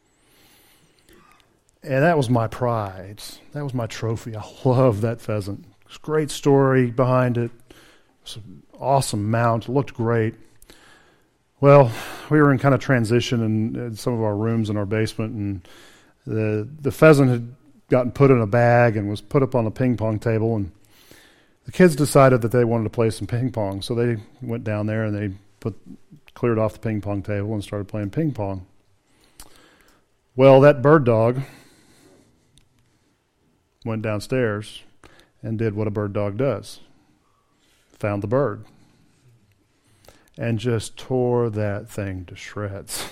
And that was my pride. That was my trophy. I love that pheasant. There's a great story behind it. It's an awesome mount. It looked great. Well, we were in kind of transition in some of our rooms in our basement, and the pheasant had gotten put in a bag and was put up on a ping pong table, and the kids decided that they wanted to play some ping pong, so they went down there and they cleared off the ping pong table and started playing ping pong. Well, that bird dog went downstairs and did what a bird dog does. Found the bird and just tore that thing to shreds.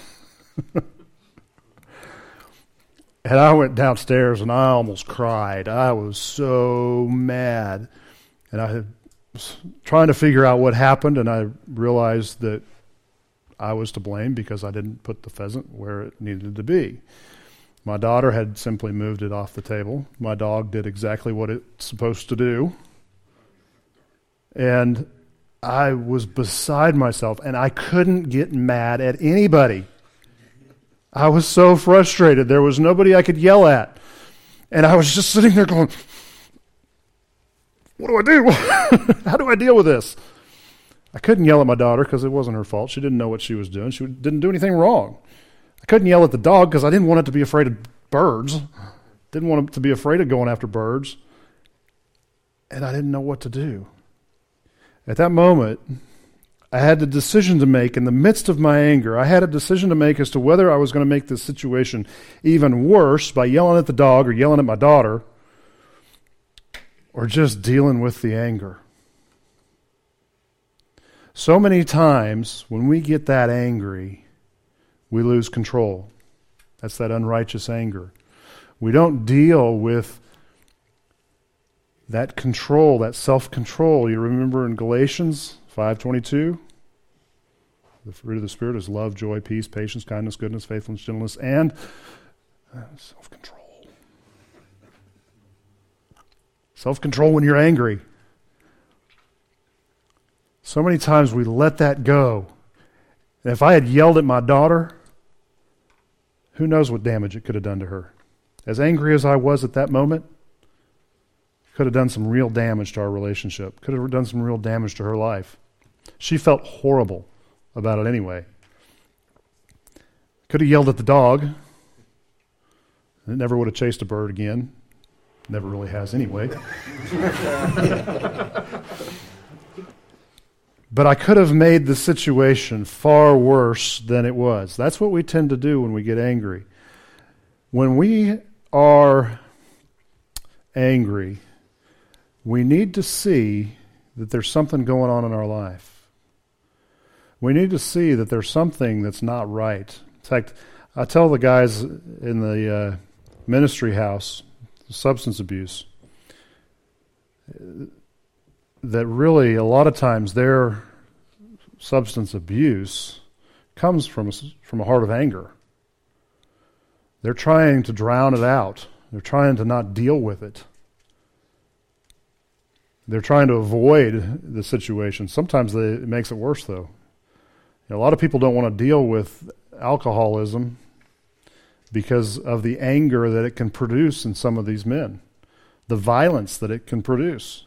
And I went downstairs and I almost cried. I was so mad. And I was trying to figure out what happened, and I realized that I was to blame because I didn't put the pheasant where it needed to be. My daughter had simply moved it off the table. My dog did exactly what it's supposed to do. And I was beside myself, and I couldn't get mad at anybody. I was so frustrated. There was nobody I could yell at. And I was just sitting there going, what do I do? How do I deal with this? I couldn't yell at my daughter because it wasn't her fault. She didn't know what she was doing. She didn't do anything wrong. I couldn't yell at the dog because I didn't want it to be afraid of birds. Didn't want it to be afraid of going after birds. And I didn't know what to do. At that moment, I had a decision to make in the midst of my anger. I had a decision to make as to whether I was going to make this situation even worse by yelling at the dog or yelling at my daughter, or just dealing with the anger. So many times when we get that angry, we lose control. That's that unrighteous anger. We don't deal with that control, that self-control. You remember in Galatians 5:22, the fruit of the Spirit is love, joy, peace, patience, kindness, goodness, faithfulness, gentleness, and self-control. Self-control when you're angry. So many times we let that go. And if I had yelled at my daughter, who knows what damage it could have done to her. As angry as I was at that moment, could have done some real damage to our relationship. Could have done some real damage to her life. She felt horrible about it anyway. Could have yelled at the dog. It never would have chased a bird again. Never really has anyway. But I could have made the situation far worse than it was. That's what we tend to do when we get angry. When we are angry, we need to see that there's something going on in our life. We need to see that there's something that's not right. In fact, I tell the guys in the ministry house, substance abuse, that really a lot of times their substance abuse comes from a heart of anger. They're trying to drown it out. They're trying to not deal with it. They're trying to avoid the situation. Sometimes it makes it worse, though. A lot of people don't want to deal with alcoholism because of the anger that it can produce in some of these men, the violence that it can produce.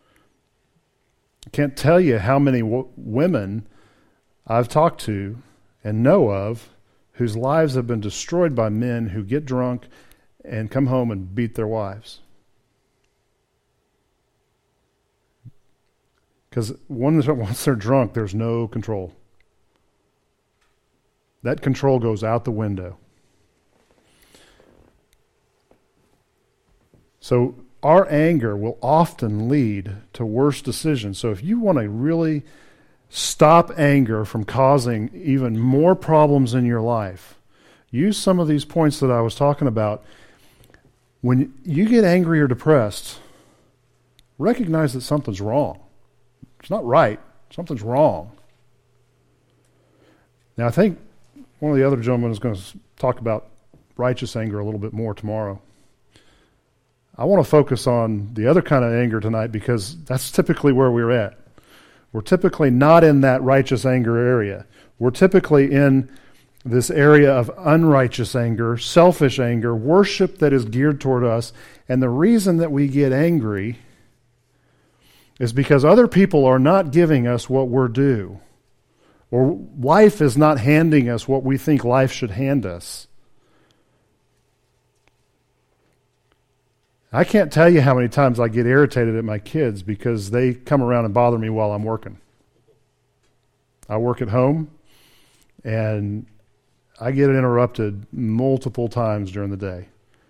I can't tell you how many women I've talked to and know of whose lives have been destroyed by men who get drunk and come home and beat their wives. Because once they're drunk, there's no control. That control goes out the window. So our anger will often lead to worse decisions. So if you want to really stop anger from causing even more problems in your life, use some of these points that I was talking about. When you get angry or depressed, recognize that something's wrong. It's not right. Something's wrong. Now, I think one of the other gentlemen is going to talk about righteous anger a little bit more tomorrow. I want to focus on the other kind of anger tonight because that's typically where we're at. We're typically not in that righteous anger area. We're typically in this area of unrighteous anger, selfish anger, worship that is geared toward us. And the reason that we get angry is because other people are not giving us what we're due. Or life is not handing us what we think life should hand us. I can't tell you how many times I get irritated at my kids because they come around and bother me while I'm working. I work at home, and I get interrupted multiple times during the day.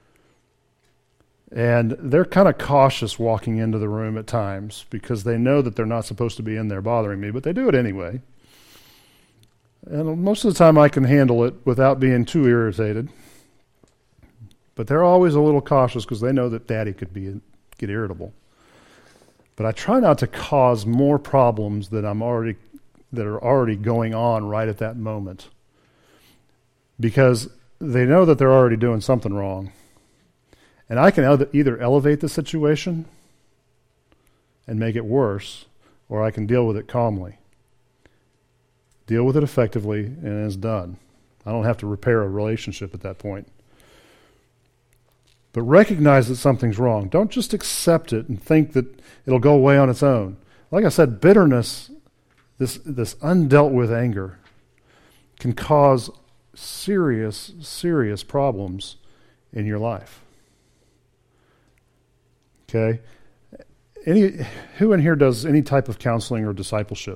And they're kind of cautious walking into the room at times because they know that they're not supposed to be in there bothering me, but they do it anyway. And most of the time I can handle it without being too irritated. But they're always a little cautious because they know that Daddy could get irritable. But I try not to cause more problems that are already going on right at that moment, because they know that they're already doing something wrong. And I can either elevate the situation and make it worse, or I can deal with it calmly. Deal with it effectively, and it's done. I don't have to repair a relationship at that point. But recognize that something's wrong. Don't just accept it and think that it'll go away on its own. Like I said, bitterness, this undealt with anger, can cause serious, serious problems in your life. Okay? Who in here does any type of counseling or discipleship?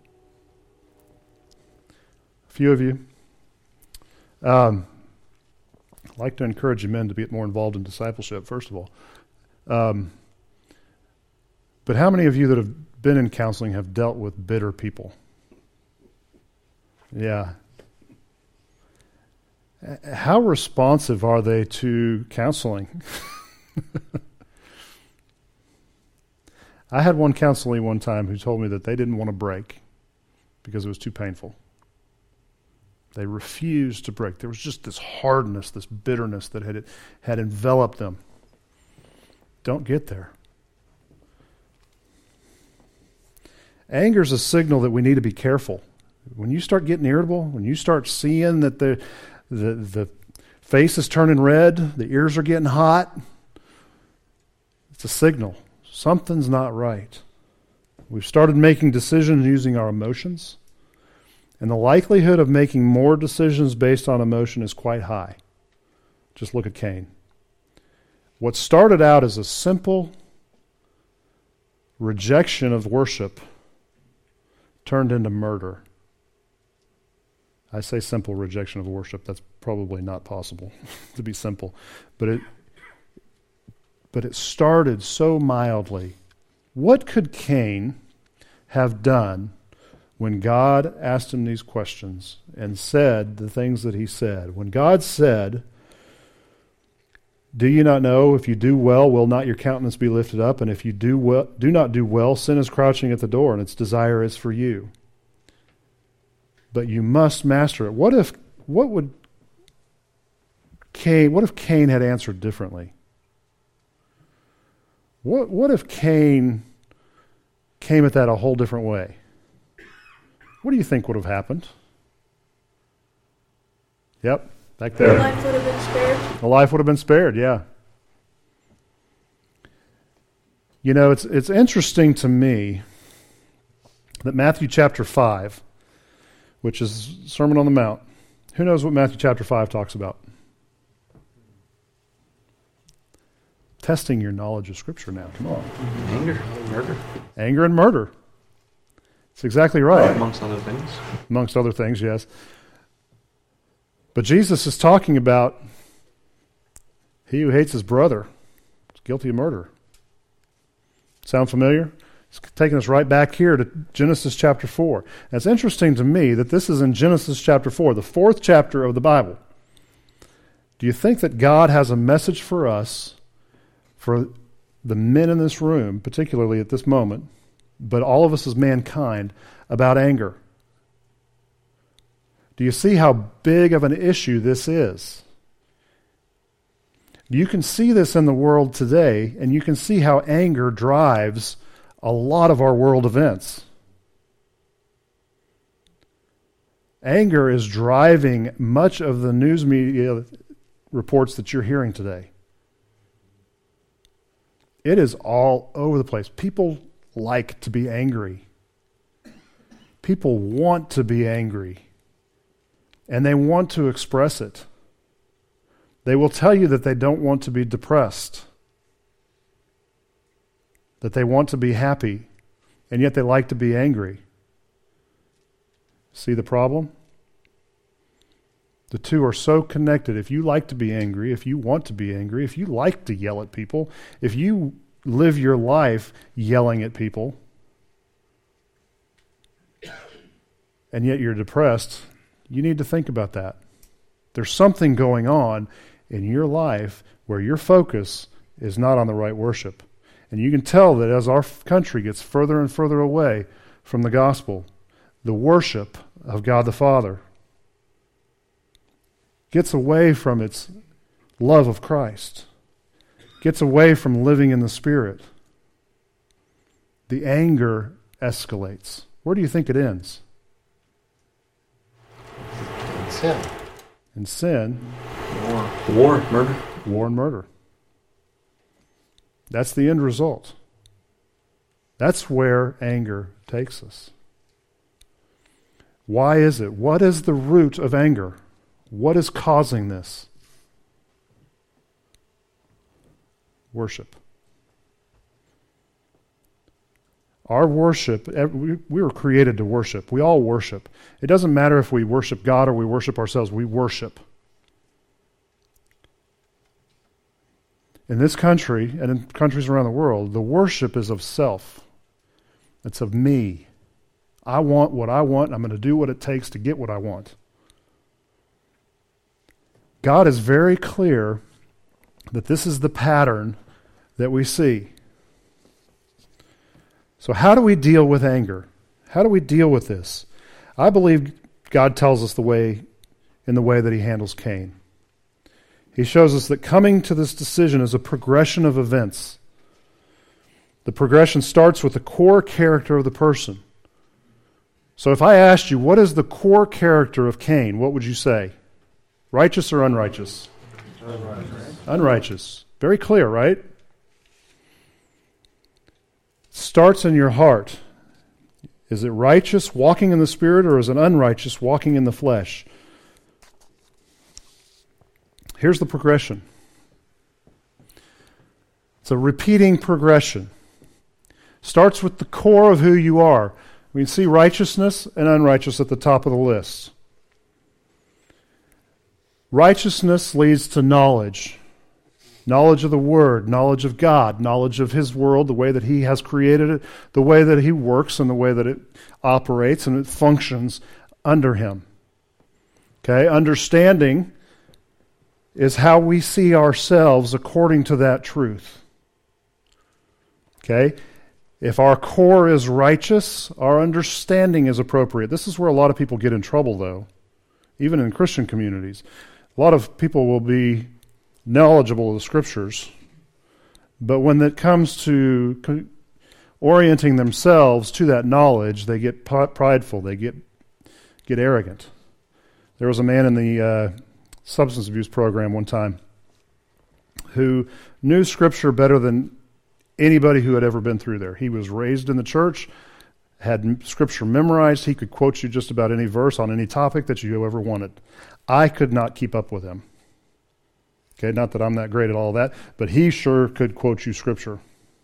A few of you. I'd like to encourage you men to get more involved in discipleship, first of all. But how many of you that have been in counseling have dealt with bitter people? Yeah. How responsive are they to counseling? I had one counselee one time who told me that they didn't want to break because it was too painful. They refused to break. There was just this hardness, this bitterness that had enveloped them. Don't get there. Anger is a signal that we need to be careful. When you start getting irritable, when you start seeing that the face is turning red, the ears are getting hot, it's a signal. Something's not right. We've started making decisions using our emotions, and the likelihood of making more decisions based on emotion is quite high. Just look at Cain. What started out as a simple rejection of worship turned into murder. I say simple rejection of worship. That's probably not possible to be simple. But it started so mildly. What could Cain have done when God asked him these questions and said the things that he said? When God said, "Do you not know if you do well, will not your countenance be lifted up? And if you do not do well, sin is crouching at the door, and its desire is for you. But you must master it." What if Cain had answered differently? What if Cain came at that a whole different way? What do you think would have happened? Yep, back there. The life would have been spared. The life would have been spared, yeah. You know, it's interesting to me that Matthew chapter 5, which is Sermon on the Mount. Who knows what Matthew chapter 5 talks about? Testing your knowledge of Scripture now. Come on. Anger, murder. Anger and murder. It's exactly right. Amongst other things. Amongst other things, yes. But Jesus is talking about he who hates his brother is guilty of murder. Sound familiar? It's taking us right back here to Genesis chapter 4. And it's interesting to me that this is in Genesis chapter 4, the 4th chapter of the Bible. Do you think that God has a message for us, for the men in this room, particularly at this moment, but all of us as mankind, about anger? Do you see how big of an issue this is? You can see this in the world today, and you can see how anger drives a lot of our world events. Anger is driving much of the news media reports that you're hearing today. It is all over the place. People like to be angry. People want to be angry. And they want to express it. They will tell you that they don't want to be depressed, that they want to be happy, and yet they like to be angry. See the problem? The two are so connected. If you like to be angry, if you want to be angry, if you like to yell at people, if you live your life yelling at people, and yet you're depressed, you need to think about that. There's something going on in your life where your focus is not on the right worship. And you can tell that as our country gets further and further away from the gospel, the worship of God the Father gets away from its love of Christ, gets away from living in the Spirit. The anger escalates. Where do you think it ends? Sin. In sin. War, murder. War and murder. That's the end result. That's where anger takes us. Why is it? What is the root of anger? What is causing this? Worship. Our worship, we were created to worship. We all worship. It doesn't matter if we worship God or we worship ourselves. We worship. In this country and in countries around the world, the worship is of self. It's of me. I want what I want. I'm going to do what it takes to get what I want. God is very clear that this is the pattern that we see. So how do we deal with anger? How do we deal with this? I believe God tells us in the way that he handles Cain. He shows us that coming to this decision is a progression of events. The progression starts with the core character of the person. So if I asked you, what is the core character of Cain, what would you say? Righteous or unrighteous? Unrighteous. Very clear, right? Starts in your heart. Is it righteous, walking in the Spirit, or is it unrighteous, walking in the flesh? Here's the progression. It's a repeating progression. Starts with the core of who you are. We can see righteousness and unrighteous at the top of the list. Righteousness leads to knowledge. Knowledge of the Word, knowledge of God, knowledge of His world, the way that He has created it, the way that He works and the way that it operates and it functions under Him. Okay, understanding is how we see ourselves according to that truth. Okay, if our core is righteous, our understanding is appropriate. This is where a lot of people get in trouble, though, even in Christian communities. A lot of people will be knowledgeable of the Scriptures, but when it comes to orienting themselves to that knowledge, they get prideful, they get arrogant. There was a man in the substance abuse program one time who knew Scripture better than anybody who had ever been through there. He was raised in the church, had Scripture memorized. He could quote you just about any verse on any topic that you ever wanted. I could not keep up with him. Okay, not that I'm that great at all that, but he sure could quote you Scripture.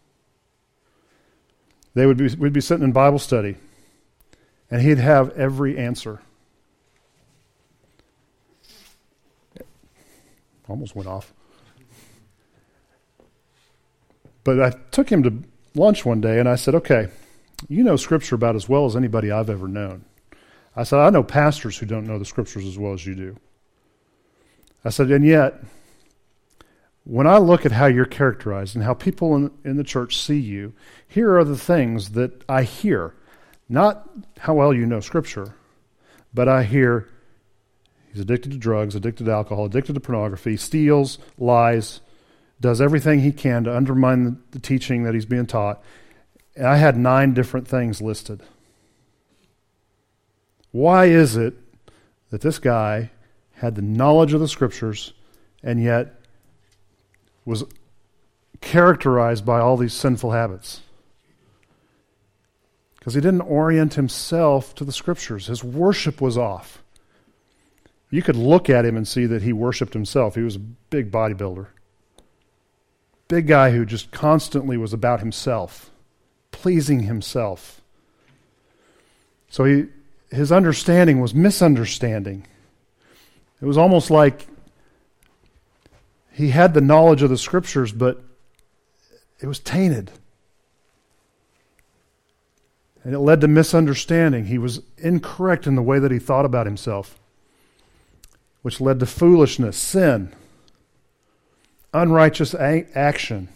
We'd be sitting in Bible study, and he'd have every answer. Almost went off. But I took him to lunch one day, and I said, okay, you know Scripture about as well as anybody I've ever known. I said, I know pastors who don't know the Scriptures as well as you do. I said, and yet, when I look at how you're characterized and how people in the church see you, here are the things that I hear. Not how well you know Scripture, but I hear he's addicted to drugs, addicted to alcohol, addicted to pornography, steals, lies, does everything he can to undermine the teaching that he's being taught. And I had 9 different things listed. Why is it that this guy had the knowledge of the Scriptures and yet was characterized by all these sinful habits? Because he didn't orient himself to the Scriptures. His worship was off. You could look at him and see that he worshiped himself. He was a big bodybuilder. Big guy who just constantly was about himself, pleasing himself. So his understanding was misunderstanding. It was almost like he had the knowledge of the Scriptures, but it was tainted. And it led to misunderstanding. He was incorrect in the way that he thought about himself, which led to foolishness, sin, unrighteous action,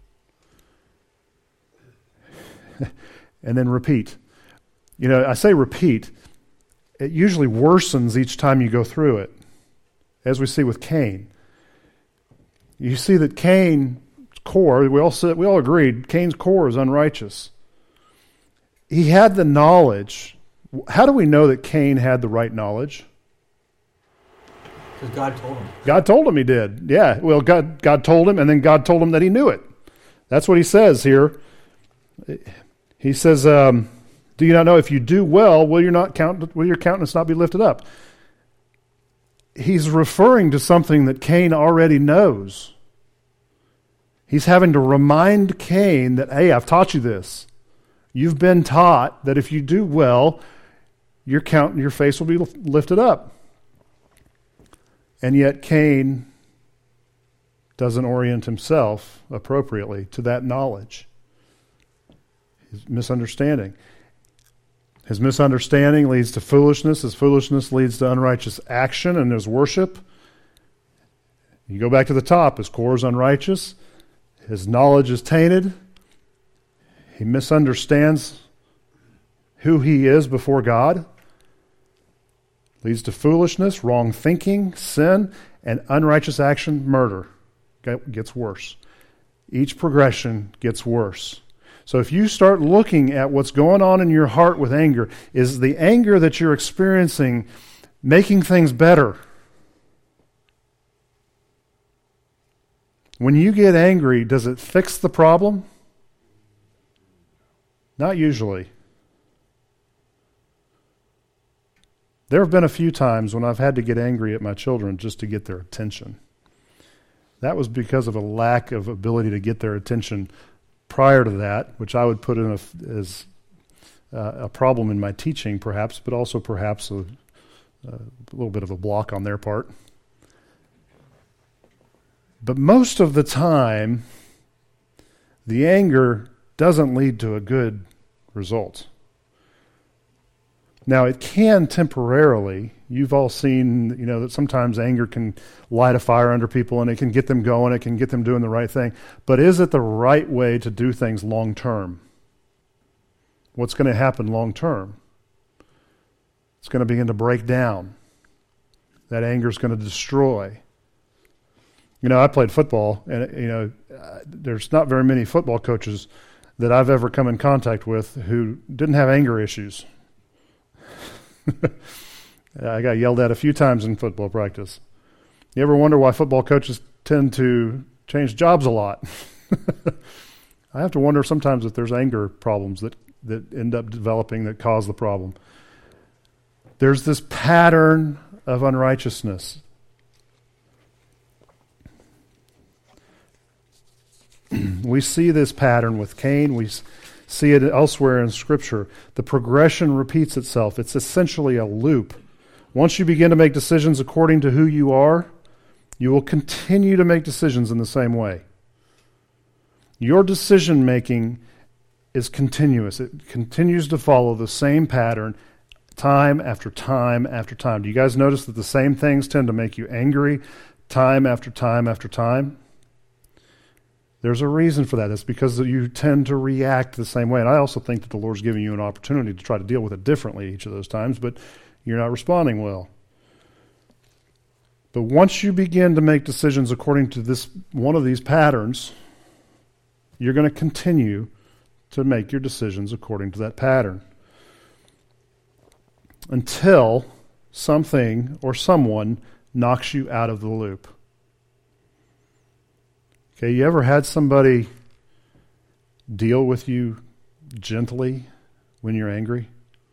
and then repeat. You know, I say repeat. It usually worsens each time you go through it, as we see with Cain. You see that Cain's core, we all agreed, Cain's core is unrighteous. He had the knowledge. How do we know that Cain had the right knowledge? Because God told him. God told him he did. Yeah, well, God told him, and then God told him that he knew it. That's what he says here. He says, do you not know if you do well, will your countenance not be lifted up? He's referring to something that Cain already knows. He's having to remind Cain that, hey, I've taught you this. You've been taught that if you do well, your face will be lifted up. And yet Cain doesn't orient himself appropriately to that knowledge. His misunderstanding. His misunderstanding leads to foolishness. His foolishness leads to unrighteous action and his worship. You go back to the top. His core is unrighteous. His knowledge is tainted. He misunderstands who he is before God. Leads to foolishness, wrong thinking, sin, and unrighteous action, murder. Gets worse. Each progression gets worse. So if you start looking at what's going on in your heart with anger, is the anger that you're experiencing making things better? When you get angry, does it fix the problem? Not usually. There have been a few times when I've had to get angry at my children just to get their attention. That was because of a lack of ability to get their attention prior to that, which I would put in as a problem in my teaching, perhaps, but also perhaps a little bit of a block on their part. But most of the time, the anger doesn't lead to a good result. Now, it can temporarily. You've all seen, that sometimes anger can light a fire under people and it can get them going, it can get them doing the right thing. But is it the right way to do things long term? What's going to happen long term? It's going to begin to break down. That anger is going to destroy. I played football, and, there's not very many football coaches that I've ever come in contact with who didn't have anger issues. I got yelled at a few times in football practice. You ever wonder why football coaches tend to change jobs a lot? I have to wonder sometimes if there's anger problems that end up developing that cause the problem. There's this pattern of unrighteousness. We see this pattern with Cain. We see it elsewhere in Scripture. The progression repeats itself. It's essentially a loop. Once you begin to make decisions according to who you are, you will continue to make decisions in the same way. Your decision making is continuous. It continues to follow the same pattern time after time after time. Do you guys notice that the same things tend to make you angry time after time after time? There's a reason for that. It's because you tend to react the same way. And I also think that the Lord's giving you an opportunity to try to deal with it differently each of those times, but you're not responding well. But once you begin to make decisions according to this one of these patterns, you're going to continue to make your decisions according to that pattern until something or someone knocks you out of the loop. Okay, you ever had somebody deal with you gently when you're angry?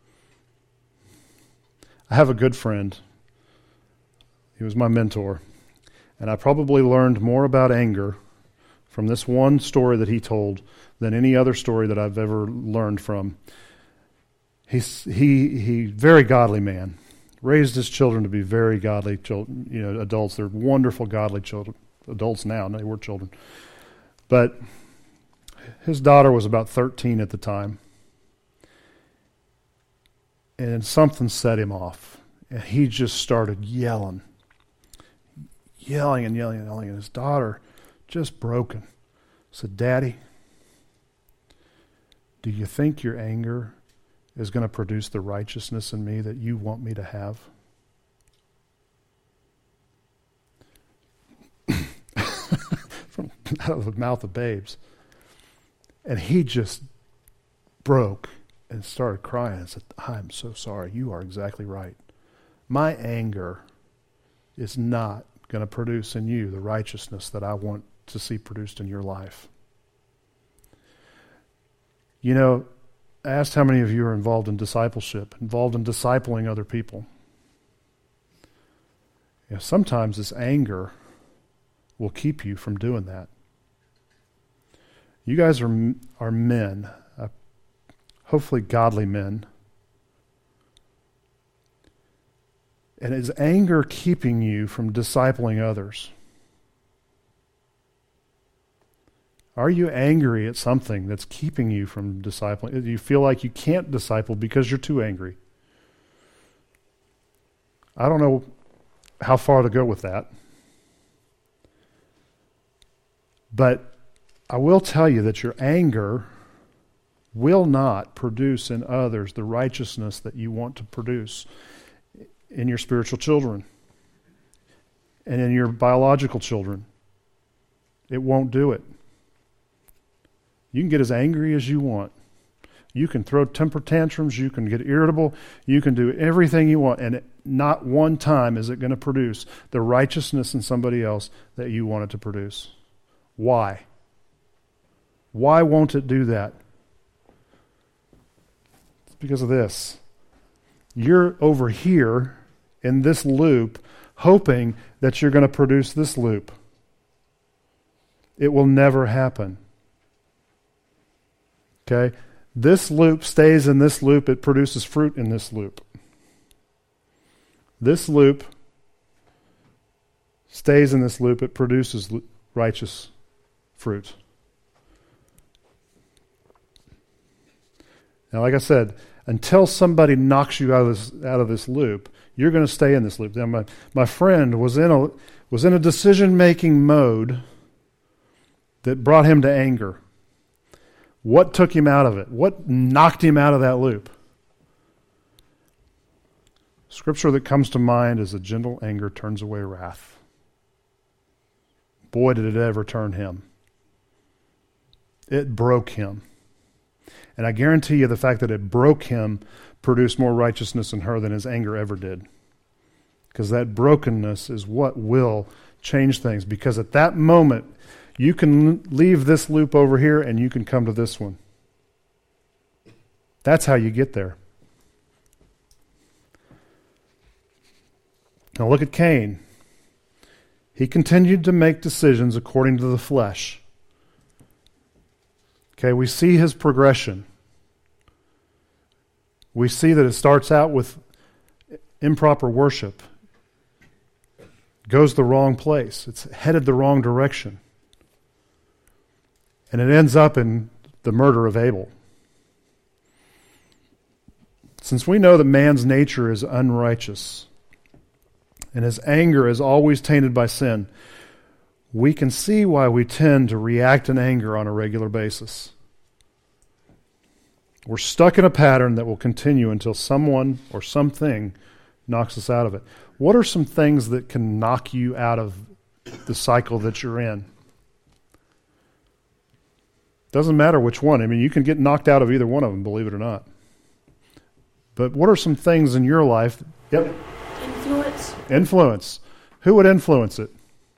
I have a good friend. He was my mentor. And I probably learned more about anger from this one story that he told than any other story that I've ever learned from. He very godly man. Raised his children to be very godly children, adults. They're wonderful, godly children. Adults now, they were children. But his daughter was about 13 at the time. And something set him off. And he just started yelling. And his daughter, just broken, said, "Daddy, do you think your anger is going to produce the righteousness in me that you want me to have?" From out of the mouth of babes. And he just broke and started crying and said, "I'm so sorry. You are exactly right. My anger is not going to produce in you the righteousness that I want to see produced in your life." I asked how many of you are involved in discipleship, involved in discipling other people. Sometimes this anger will keep you from doing that. You guys are men, hopefully godly men. And is anger keeping you from discipling others? Are you angry at something that's keeping you from discipling? Do you feel like you can't disciple because you're too angry? I don't know how far to go with that. But I will tell you that your anger will not produce in others the righteousness that you want to produce in your spiritual children and in your biological children. It won't do it. You can get as angry as you want. You can throw temper tantrums. You can get irritable. You can do everything you want. And not one time is it going to produce the righteousness in somebody else that you want it to produce. Why? Why won't it do that? It's because of this. You're over here in this loop hoping that you're going to produce this loop. It will never happen. Okay? This loop stays in this loop. It produces fruit in this loop. This loop stays in this loop. It produces righteous fruit. Now, like I said, until somebody knocks you out of this loop, you're going to stay in this loop. Now, my friend was in a decision-making mode that brought him to anger. What took him out of it? What knocked him out of that loop? Scripture that comes to mind is a gentle anger turns away wrath. Boy, did it ever turn him. It broke him. And I guarantee you the fact that it broke him produced more righteousness in her than his anger ever did. Because that brokenness is what will change things. Because at that moment, you can leave this loop over here and you can come to this one. That's how you get there. Now look at Cain. He continued to make decisions according to the flesh. Okay, we see his progression. We see that it starts out with improper worship. Goes the wrong place. It's headed the wrong direction. And it ends up in the murder of Abel. Since we know that man's nature is unrighteous, and his anger is always tainted by sin, we can see why we tend to react in anger on a regular basis. We're stuck in a pattern that will continue until someone or something knocks us out of it. What are some things that can knock you out of the cycle that you're in? Doesn't matter which one. I mean, you can get knocked out of either one of them, believe it or not. But what are some things in your life? Yep. Influence. Who would influence it?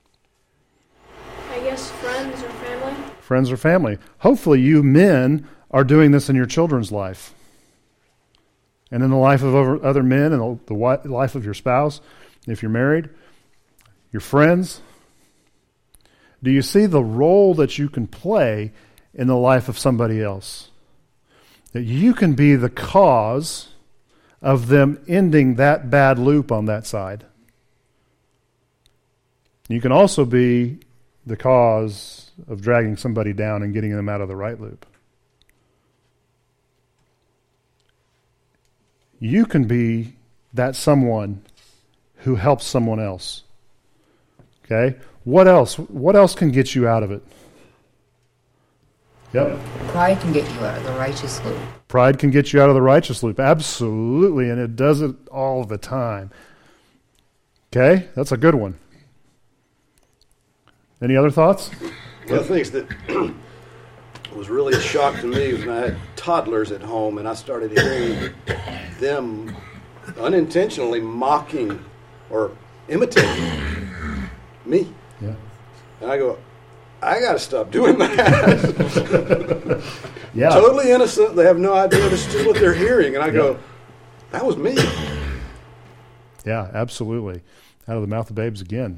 I guess friends or family. Friends or family. Hopefully you men are doing this in your children's life. And in the life of other men, and the life of your spouse, if you're married, your friends. Do you see the role that you can play in the life of somebody else? That you can be the cause of them ending that bad loop on that side. You can also be the cause of dragging somebody down and getting them out of the right loop. You can be that someone who helps someone else. Okay? What else? What else can get you out of it? Yep. Pride can get you out of the righteous loop. Pride can get you out of the righteous loop. Absolutely, and it does it all the time. Okay? That's a good one. Any other thoughts? One of the things that was really a shock to me was when I had toddlers at home and I started hearing them unintentionally mocking or imitating me. Yeah. And I go, I got to stop doing that. Yeah. Totally innocent. They have no idea what they're hearing. And I go, that was me. Yeah, absolutely. Out of the mouth of babes again.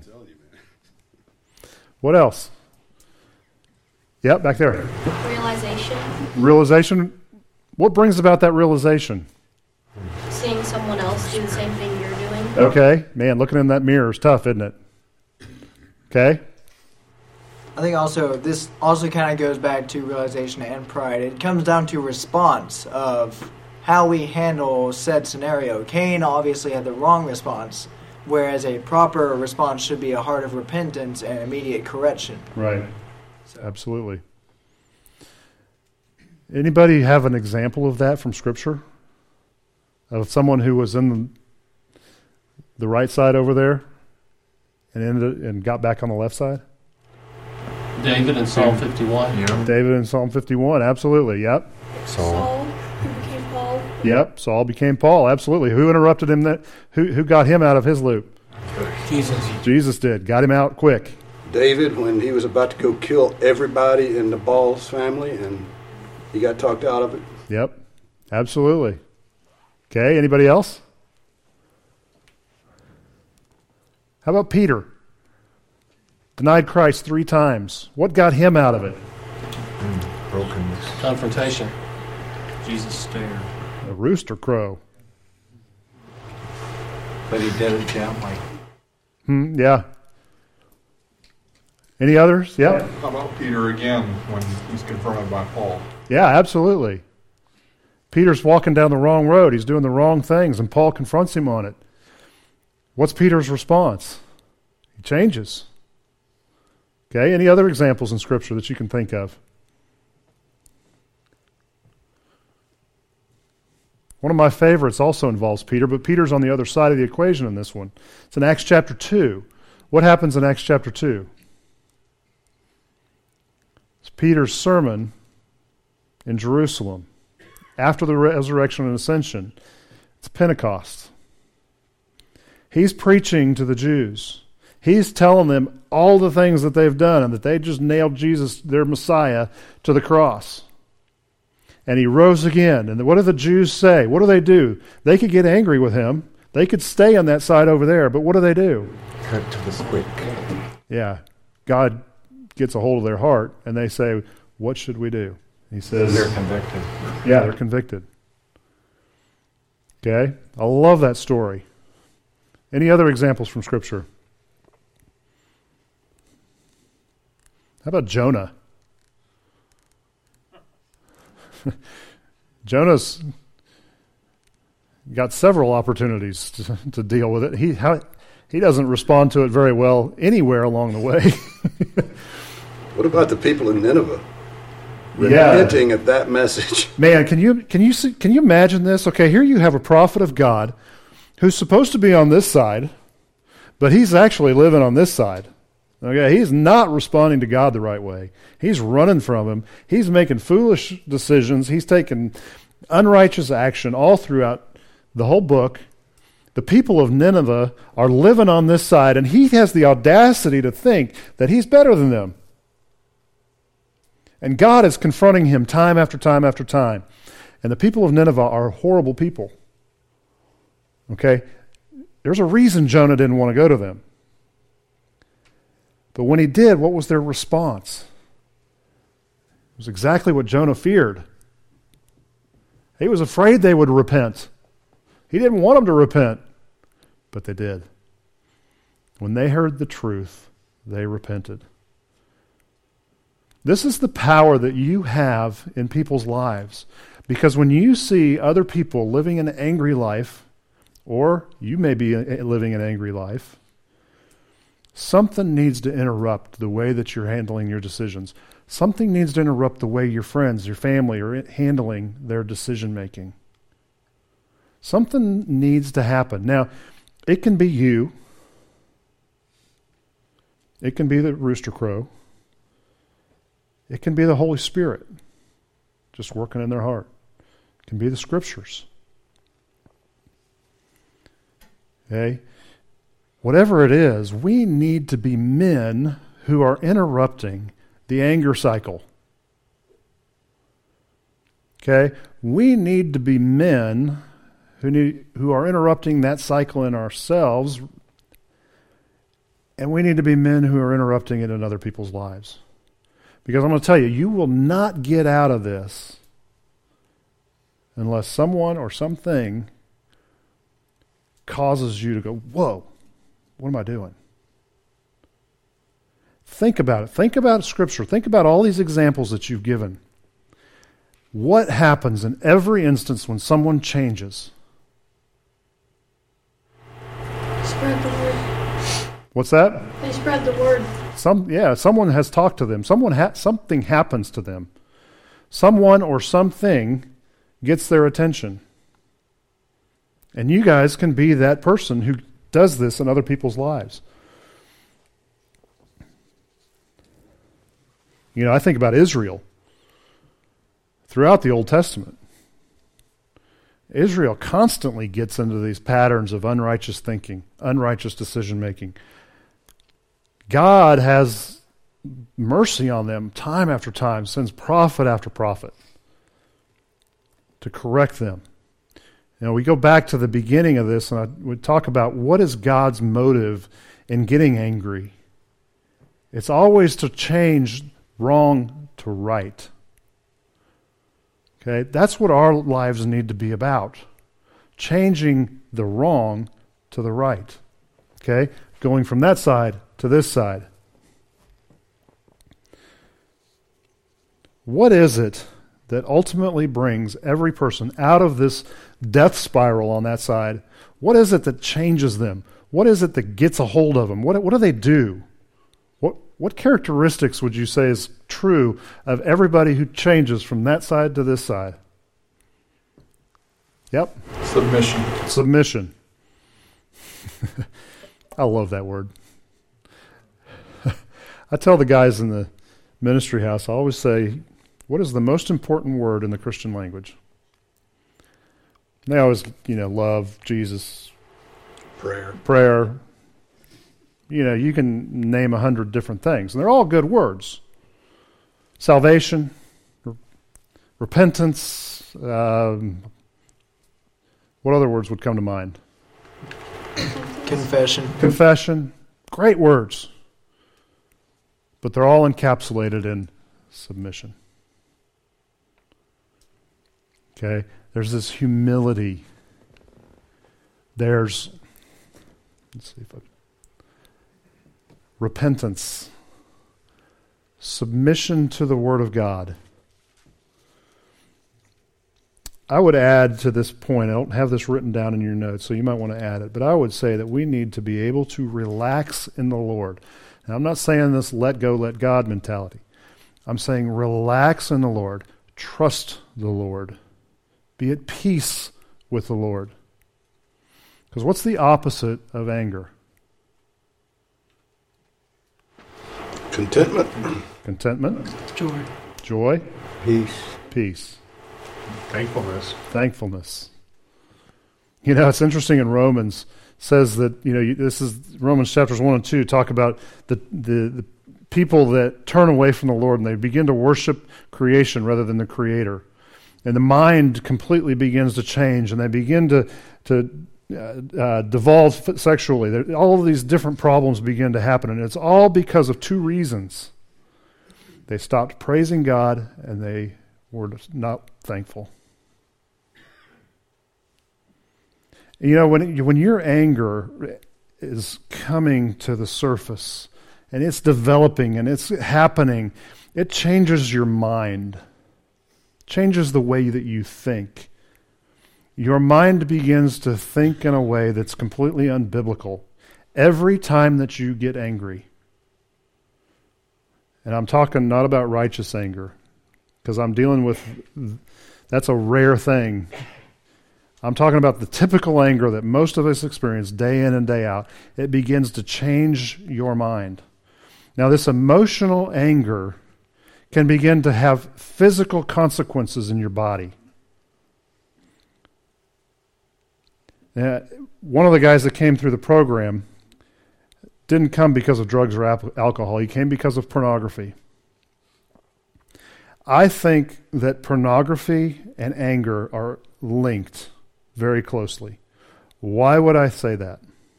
What else? Yep, back there. Realization. Realization. What brings about that realization? Seeing someone else do the same thing you're doing. Okay. Man, looking in that mirror is tough, isn't it? Okay. I think also this also kind of goes back to realization and pride. It comes down to response of how we handle said scenario. Cain obviously had the wrong response, whereas a proper response should be a heart of repentance and immediate correction. Right. So. Absolutely. Anybody have an example of that from Scripture? Of someone who was in the right side over there and got back on the left side? David in Psalm 51. Yeah. David in Psalm 51, absolutely, yep. Saul, who became Paul. Yep, Saul became Paul, absolutely. Who interrupted him? Who got him out of his loop? Jesus. Jesus did. Got him out quick. David, when he was about to go kill everybody in the Ball's family, and he got talked out of it. Yep, absolutely. Okay, anybody else? How about Peter? Denied Christ 3 times. What got him out of it? Brokenness. Confrontation. Jesus stare. A rooster crow. But he did it gently. Yeah. Any others? Yep. How about Peter again when he's confronted by Paul? Yeah, absolutely. Peter's walking down the wrong road. He's doing the wrong things, and Paul confronts him on it. What's Peter's response? He changes. Okay, any other examples in Scripture that you can think of? One of my favorites also involves Peter, but Peter's on the other side of the equation in this one. It's in Acts chapter 2. What happens in Acts chapter 2? It's Peter's sermon in Jerusalem after the resurrection and ascension. It's Pentecost. He's preaching to the Jews. He's telling them all the things that they've done and that they just nailed Jesus, their Messiah, to the cross. And he rose again. And what do the Jews say? What do? They could get angry with him. They could stay on that side over there. But what do? Cut to the quick. Yeah. God gets a hold of their heart, and they say, what should we do? He says... They're convicted. Yeah, they're convicted. Okay? I love that story. Any other examples from Scripture? How about Jonah? Jonah's got several opportunities to deal with it. He doesn't respond to it very well anywhere along the way. What about the people in Nineveh? Yeah. Repenting at that message. Man, can you imagine this? Okay, here you have a prophet of God who's supposed to be on this side, but he's actually living on this side. Okay, he's not responding to God the right way. He's running from him. He's making foolish decisions. He's taking unrighteous action all throughout the whole book. The people of Nineveh are living on this side, and he has the audacity to think that he's better than them. And God is confronting him time after time after time. And the people of Nineveh are horrible people. Okay? There's a reason Jonah didn't want to go to them. But when he did, what was their response? It was exactly what Jonah feared. He was afraid they would repent. He didn't want them to repent, but they did. When they heard the truth, they repented. This is the power that you have in people's lives. Because when you see other people living an angry life, or you may be living an angry life, something needs to interrupt the way that you're handling your decisions. Something needs to interrupt the way your friends, your family are handling their decision making. Something needs to happen. Now, it can be you. It can be the rooster crow. It can be the Holy Spirit just working in their heart. It can be the Scriptures. Okay? Whatever it is, we need to be men who are interrupting the anger cycle. Okay? We need to be men who are interrupting that cycle in ourselves, and we need to be men who are interrupting it in other people's lives. Because I'm going to tell you, you will not get out of this unless someone or something causes you to go, whoa, what am I doing? Think about it. Think about Scripture. Think about all these examples that you've given. What happens in every instance when someone changes? Spread the word. What's that? They spread the word. Someone has talked to them. Something happens to them. Someone or something gets their attention. And you guys can be that person who does this in other people's lives. You know, I think about Israel throughout the Old Testament. Israel constantly gets into these patterns of unrighteous thinking, unrighteous decision-making. God has mercy on them time after time, sends prophet after prophet to correct them. You know, we go back to the beginning of this, and I would talk about what is God's motive in getting angry. It's always to change wrong to right. Okay, that's what our lives need to be about. Changing the wrong to the right. Okay, going from that side to this side. What is it that ultimately brings every person out of this death spiral on that side? What is it that changes them? What is it that gets a hold of them? What do they do? What characteristics would you say is true of everybody who changes from that side to this side? Yep. Submission. I love that word. I tell the guys in the ministry house, I always say, what is the most important word in the Christian language? And they always, love, Jesus, prayer. You can name 100 different things, and they're all good words. Salvation, repentance, what other words would come to mind? Confession, great words. But they're all encapsulated in submission. Okay? There's this humility. Let's see if repentance, submission to the Word of God. I would add to this point, I don't have this written down in your notes, so you might want to add it, but I would say that we need to be able to relax in the Lord. Now, I'm not saying this let go, let God mentality. I'm saying relax in the Lord, trust the Lord, be at peace with the Lord. Because what's the opposite of anger? Contentment. Joy. Peace. Thankfulness. It's interesting in Romans says that, this is Romans chapters 1 and 2 talk about the people that turn away from the Lord and they begin to worship creation rather than the Creator. And the mind completely begins to change and they begin to devolve sexually. All of these different problems begin to happen, and it's all because of two reasons. They stopped praising God, and they were not thankful. When your anger is coming to the surface, and it's developing, and it's happening, it changes your mind, changes the way that you think. Your mind begins to think in a way that's completely unbiblical every time that you get angry. And I'm talking not about righteous anger, because I'm dealing with, that's a rare thing. I'm talking about the typical anger that most of us experience day in and day out. It begins to change your mind. Now, this emotional anger can begin to have physical consequences in your body. One of the guys that came through the program didn't come because of drugs or alcohol. He came because of pornography. I think that pornography and anger are linked very closely. Why would I say that?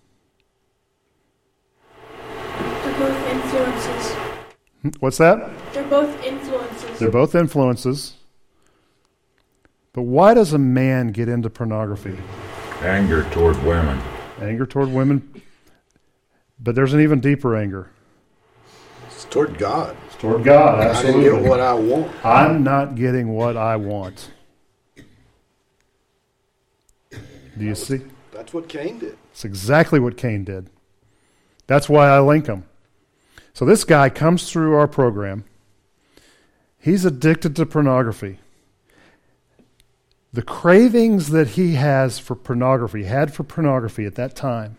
They're both influences. What's that? They're both influences. They're both influences. But why does a man get into pornography? Anger toward women. Anger toward women. But there's an even deeper anger. It's toward God. It's toward God, absolutely. I didn't get what I want. I'm not getting what I want. Do you see? That's what Cain did. It's exactly what Cain did. That's why I link them. So this guy comes through our program. He's addicted to pornography. The cravings that he had for pornography at that time,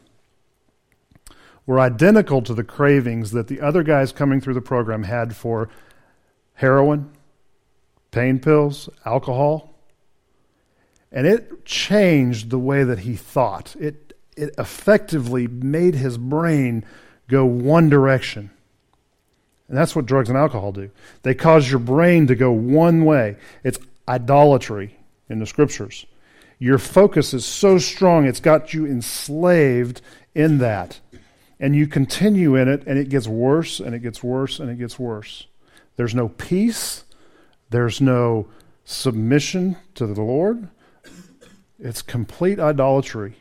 were identical to the cravings that the other guys coming through the program had for heroin, pain pills, alcohol. And it changed the way that he thought. It effectively made his brain go one direction. And that's what drugs and alcohol do. They cause your brain to go one way. It's idolatry in the scriptures. Your focus is so strong, it's got you enslaved in that. And you continue in it, and it gets worse, and it gets worse, and it gets worse. There's no peace. There's no submission to the Lord. It's complete idolatry.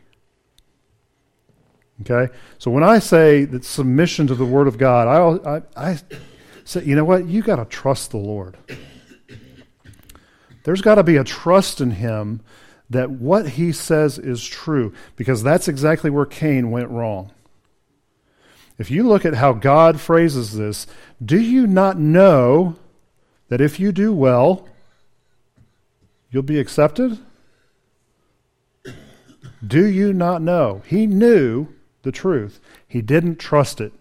Okay? So when I say that submission to the Word of God, I say, you know what? You got to trust the Lord. There's got to be a trust in Him that what He says is true, because that's exactly where Cain went wrong. If you look at how God phrases this, do you not know that if you do well, you'll be accepted? Do you not know? He knew the truth. He didn't trust it.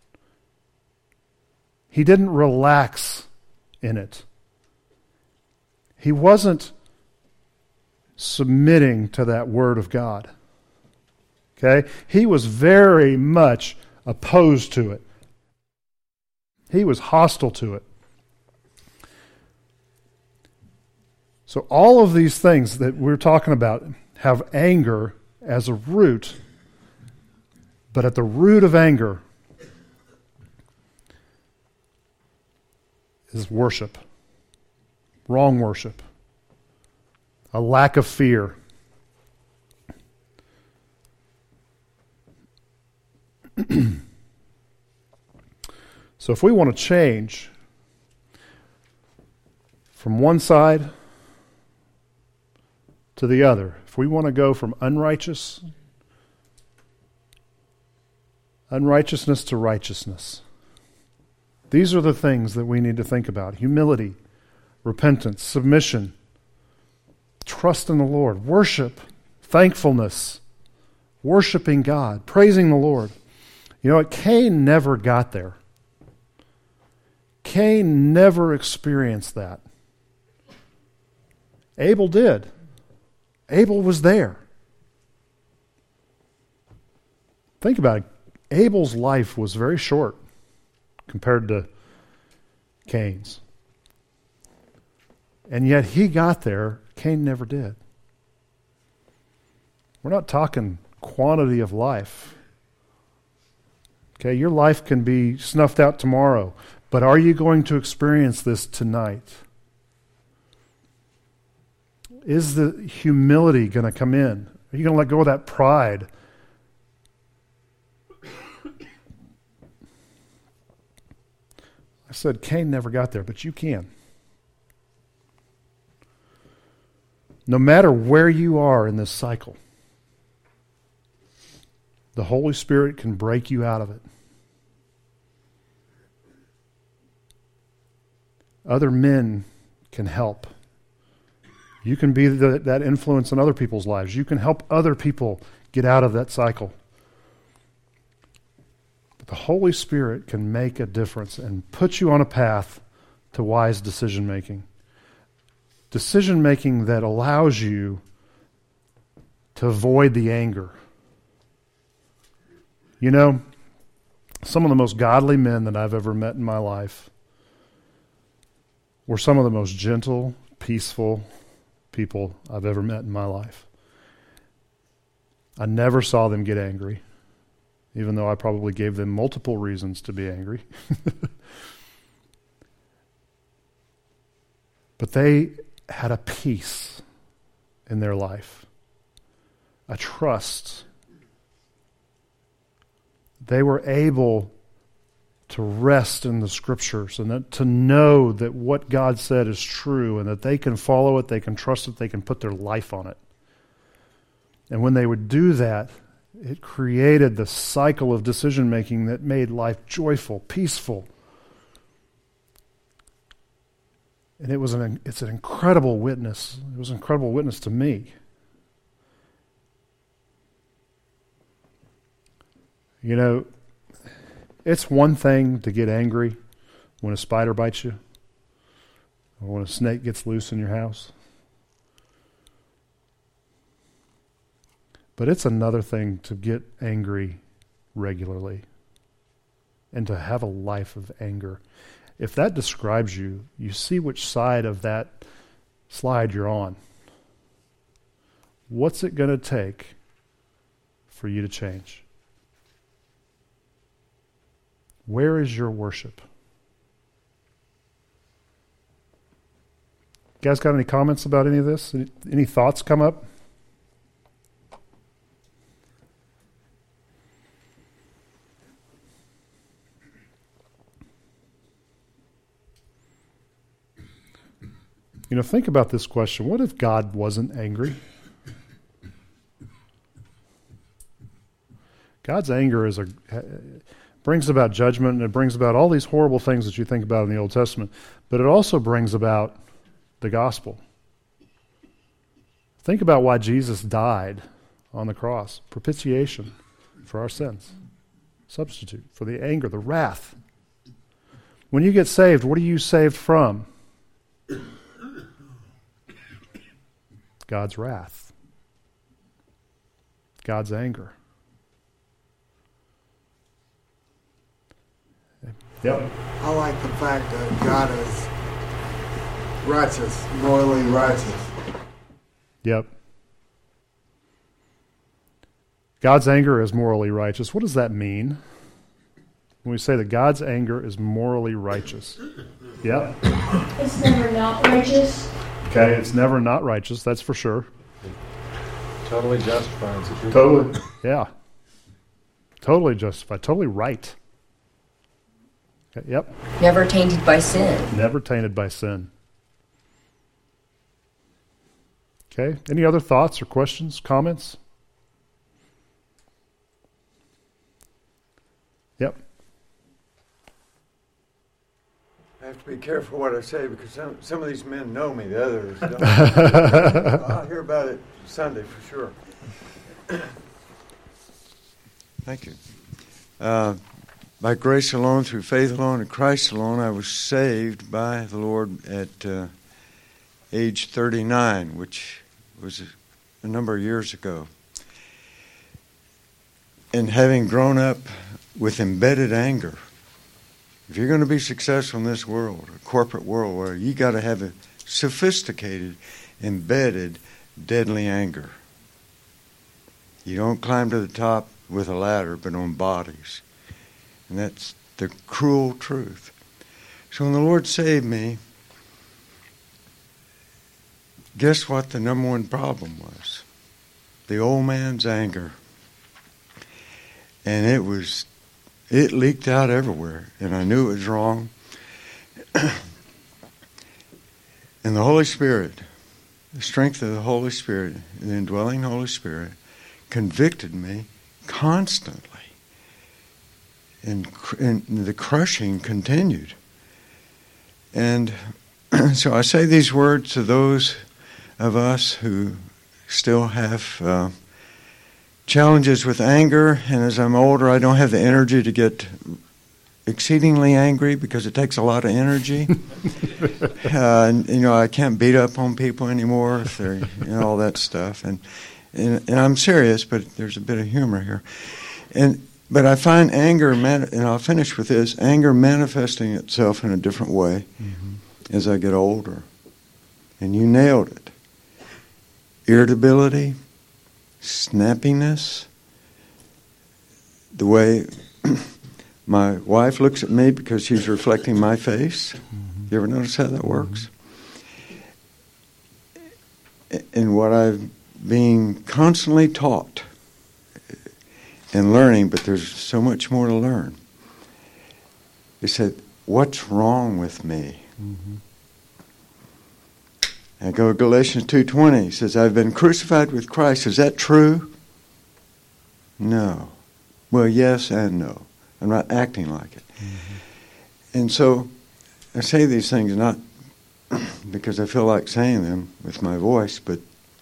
He didn't relax in it. He wasn't submitting to that word of God. Okay? He was very much opposed to it. He was hostile to it. So all of these things that we're talking about have anger as a root, but at the root of anger is worship, wrong worship, a lack of fear. So if we want to change from one side to the other, if we want to go from unrighteousness to righteousness, these are the things that we need to think about. Humility, repentance, submission, trust in the Lord, worship, thankfulness, worshiping God, praising the Lord. You know what? Cain never got there. Cain never experienced that. Abel did. Abel was there. Think about it. Abel's life was very short compared to Cain's. And yet he got there. Cain never did. We're not talking quantity of life. Okay, your life can be snuffed out tomorrow, but are you going to experience this tonight? Is the humility going to come in? Are you going to let go of that pride? I said Cain never got there, but you can. No matter where you are in this cycle, the Holy Spirit can break you out of it. Other men can help. You can be that influence in other people's lives. You can help other people get out of that cycle. But the Holy Spirit can make a difference and put you on a path to wise decision making. Decision making that allows you to avoid the anger. You know, some of the most godly men that I've ever met in my life were some of the most gentle, peaceful people I've ever met in my life. I never saw them get angry, even though I probably gave them multiple reasons to be angry. But they had a peace in their life, a trust. They were able to rest in the Scriptures and that, to know that what God said is true and that they can follow it, they can trust it, they can put their life on it. And when they would do that, it created the cycle of decision-making that made life joyful, peaceful. And it's an incredible witness. It was an incredible witness to me. You know, it's one thing to get angry when a spider bites you. Or when a snake gets loose in your house. But it's another thing to get angry regularly and to have a life of anger. If that describes you, you see which side of that slide you're on. What's it going to take for you to change? Where is your worship? You guys got any comments about any of this? Any thoughts come up? Think about this question. What if God wasn't angry? God's anger brings about judgment, and it brings about all these horrible things that you think about in the Old Testament, but it also brings about the gospel. Think about why Jesus died on the cross. Propitiation for our sins. Substitute for the anger, the wrath. When you get saved, what are you saved from? God's wrath. God's anger. Yep. I like the fact that God is righteous, morally righteous. Yep. God's anger is morally righteous. What does that mean? When we say that God's anger is morally righteous. Yeah. It's never not righteous. Okay, it's never not righteous, that's for sure. Totally justifies it. Totally, yeah. Totally justified, totally right. Okay, yep. Never tainted by sin. Never tainted by sin. Okay, any other thoughts or questions, comments? Yep. I have to be careful what I say because some of these men know me, the others don't. I'll hear about it Sunday for sure. Thank you. By grace alone, through faith alone, in Christ alone, I was saved by the Lord at age 39, which was a number of years ago. And having grown up with embedded anger, if you're going to be successful in this world, a corporate world, where you got to have a sophisticated, embedded, deadly anger. You don't climb to the top with a ladder, but on bodies. And that's the cruel truth. So when the Lord saved me, guess what the number one problem was? The old man's anger. And it leaked out everywhere, and I knew it was wrong. And the Holy Spirit, the strength of the Holy Spirit, the indwelling Holy Spirit, convicted me constantly. And the crushing continued. And so I say these words to those of us who still have challenges with anger, and as I'm older, I don't have the energy to get exceedingly angry because it takes a lot of energy. I can't beat up on people anymore if they're, all that stuff. And I'm serious, but there's a bit of humor here. But I find anger, and I'll finish with this, anger manifesting itself in a different way as I get older. And you nailed it. Irritability, snappiness, the way my wife looks at me because she's reflecting my face. You ever notice how that works? And what I've been constantly taught and learning, but there's so much more to learn. He said, what's wrong with me? I go to Galatians 2:20. He says, I've been crucified with Christ. Is that true? No. Well, yes and no. I'm not acting like it. And so I say these things not because I feel like saying them with my voice, but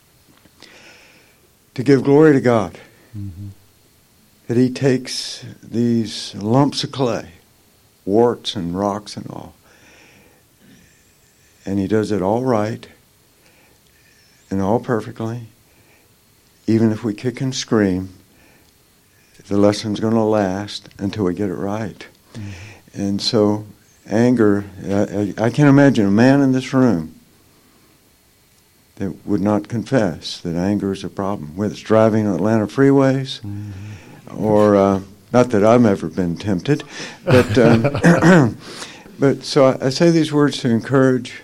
to give glory to God. That He takes these lumps of clay, warts and rocks and all, and he does it all right and all perfectly. Even if we kick and scream, the lesson's going to last until we get it right. Mm-hmm. And so anger, I can't imagine a man in this room that would not confess that anger is a problem, whether it's driving on Atlanta freeways or, not that I've ever been tempted, but but so I say these words to encourage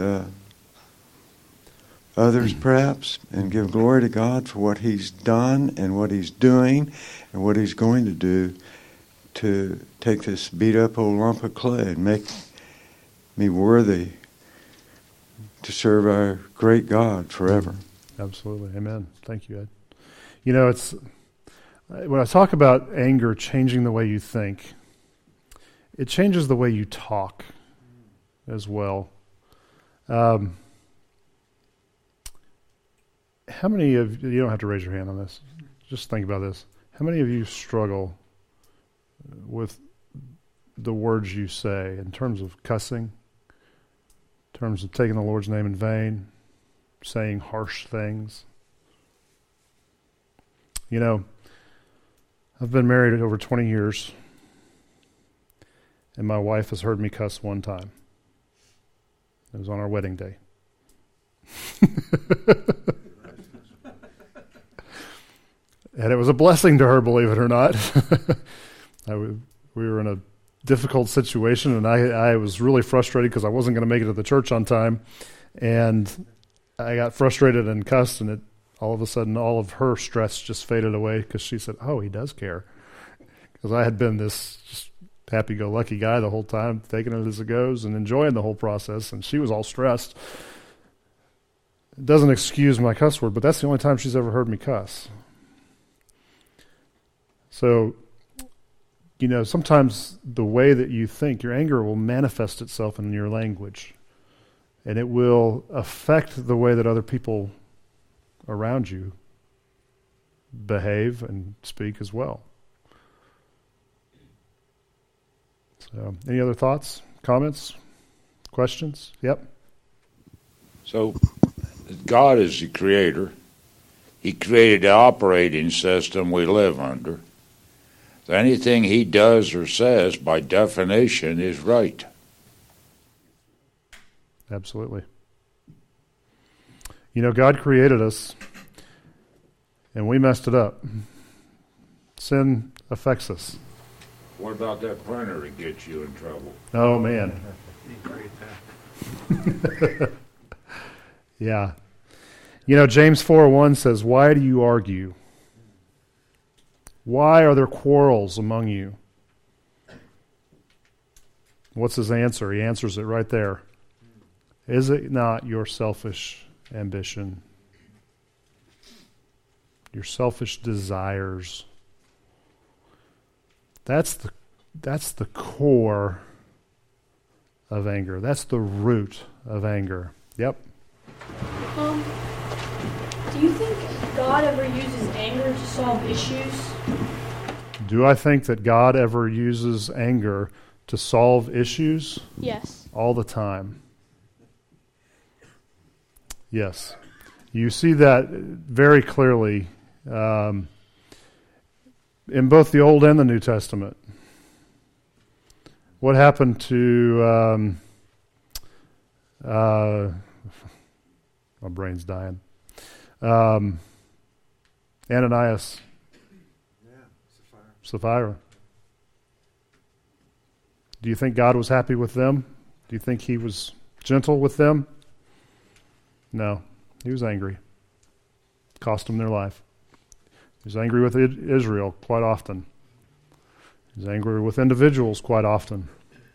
others perhaps, and give glory to God for what he's done and what he's doing and what he's going to do to take this beat-up old lump of clay and make me worthy to serve our great God forever. Absolutely. Amen. Thank you, Ed. You know, it's when I talk about anger changing the way you think, it changes the way you talk as well. How many of you don't have to raise your hand on this. Just think about this. How many of you struggle with the words you say in terms of cussing, in terms of taking the Lord's name in vain, saying harsh things? You know, I've been married over 20 years, and my wife has heard me cuss one time. It was on our wedding day. And it was a blessing to her, believe it or not. We were in a difficult situation, and I was really frustrated because I wasn't going to make it to the church on time. And I got frustrated and cussed, and all of a sudden, all of her stress just faded away because she said, "Oh, he does care." Because I had been this just happy-go-lucky guy the whole time, taking it as it goes and enjoying the whole process, and she was all stressed. It doesn't excuse my cuss word, but that's the only time she's ever heard me cuss. So, you know, sometimes the way that you think, your anger will manifest itself in your language, and it will affect the way that other people around you behave and speak as well. So, any other thoughts, comments, questions? Yep. So, God is the creator. He created the operating system we live under. So anything he does or says, by definition, is right. Absolutely. You know, God created us, and we messed it up. Sin affects us. What about that printer that gets you in trouble? Oh, man. Yeah. You know, James 4:1 says, "Why do you argue? Why are there quarrels among you?" What's his answer? He answers it right there. Is it not your selfish ambition, your selfish desires? That's the core of anger. That's the root of anger. Yep. Do you think God ever uses anger to solve issues? Do I think that God ever uses anger to solve issues? Yes. All the time. Yes. You see that very clearly in both the Old and the New Testament. What happened to my brain's dying. Ananias. Yeah, Sapphira. Do you think God was happy with them? Do you think he was gentle with them? No. He was angry. Cost them their life. He was angry with Israel quite often. He was angry with individuals quite often.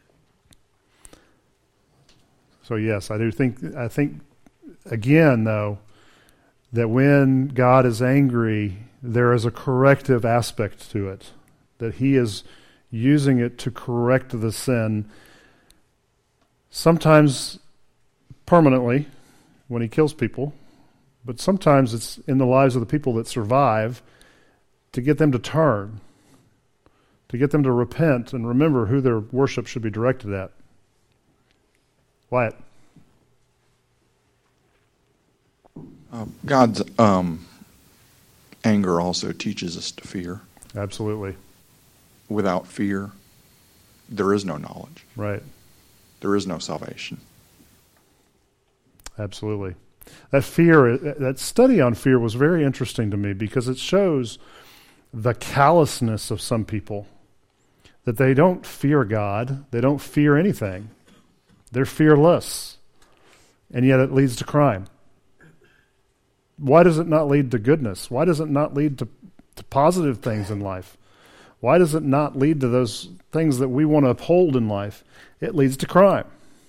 So yes, I think again, though, that when God is angry, there is a corrective aspect to it, that he is using it to correct the sin, sometimes permanently when he kills people, but sometimes it's in the lives of the people that survive to get them to turn, to get them to repent and remember who their worship should be directed at. Wyatt. God's anger also teaches us to fear. Absolutely. Without fear, there is no knowledge. Right. There is no salvation. Absolutely. That fear, that study on fear was very interesting to me because it shows the callousness of some people, that they don't fear God, they don't fear anything. They're fearless, and yet it leads to crime. Why does it not lead to goodness? Why does it not lead to positive things in life? Why does it not lead to those things that we want to uphold in life? It leads to crime.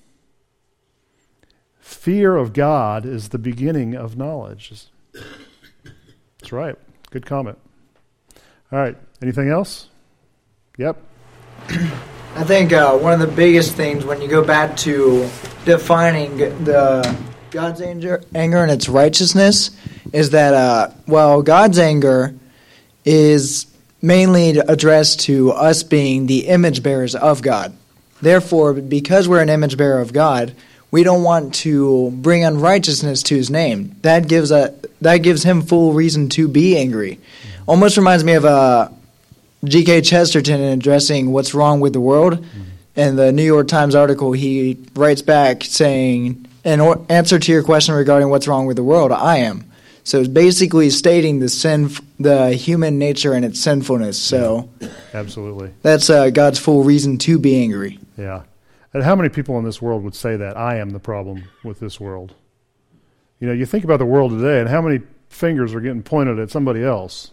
Fear of God is the beginning of knowledge. That's right. Good comment. All right. Anything else? Yep. I think one of the biggest things when you go back to defining God's anger and its righteousness is that, God's anger is mainly addressed to us being the image bearers of God. Therefore, because we're an image bearer of God, we don't want to bring unrighteousness to his name. That gives him full reason to be angry. Almost reminds me of G.K. Chesterton addressing what's wrong with the world. In the New York Times article, he writes back saying, in answer to your question regarding what's wrong with the world, I am. So it's basically stating the human nature and its sinfulness. So absolutely, that's God's full reason to be angry. Yeah. And how many people in this world would say that? I am the problem with this world. You know, you think about the world today and how many fingers are getting pointed at somebody else.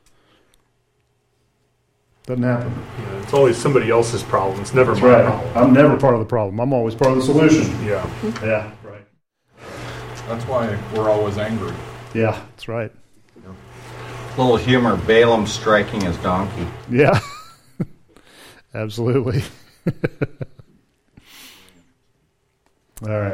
Doesn't happen. Yeah, it's always somebody else's problem. It's never That's my right. problem. I'm never part of the problem. I'm always part of the solution. Yeah. Yeah, right. That's why we're always angry. Yeah, that's right. Little humor, Balaam striking his donkey. Yeah. Absolutely. All right.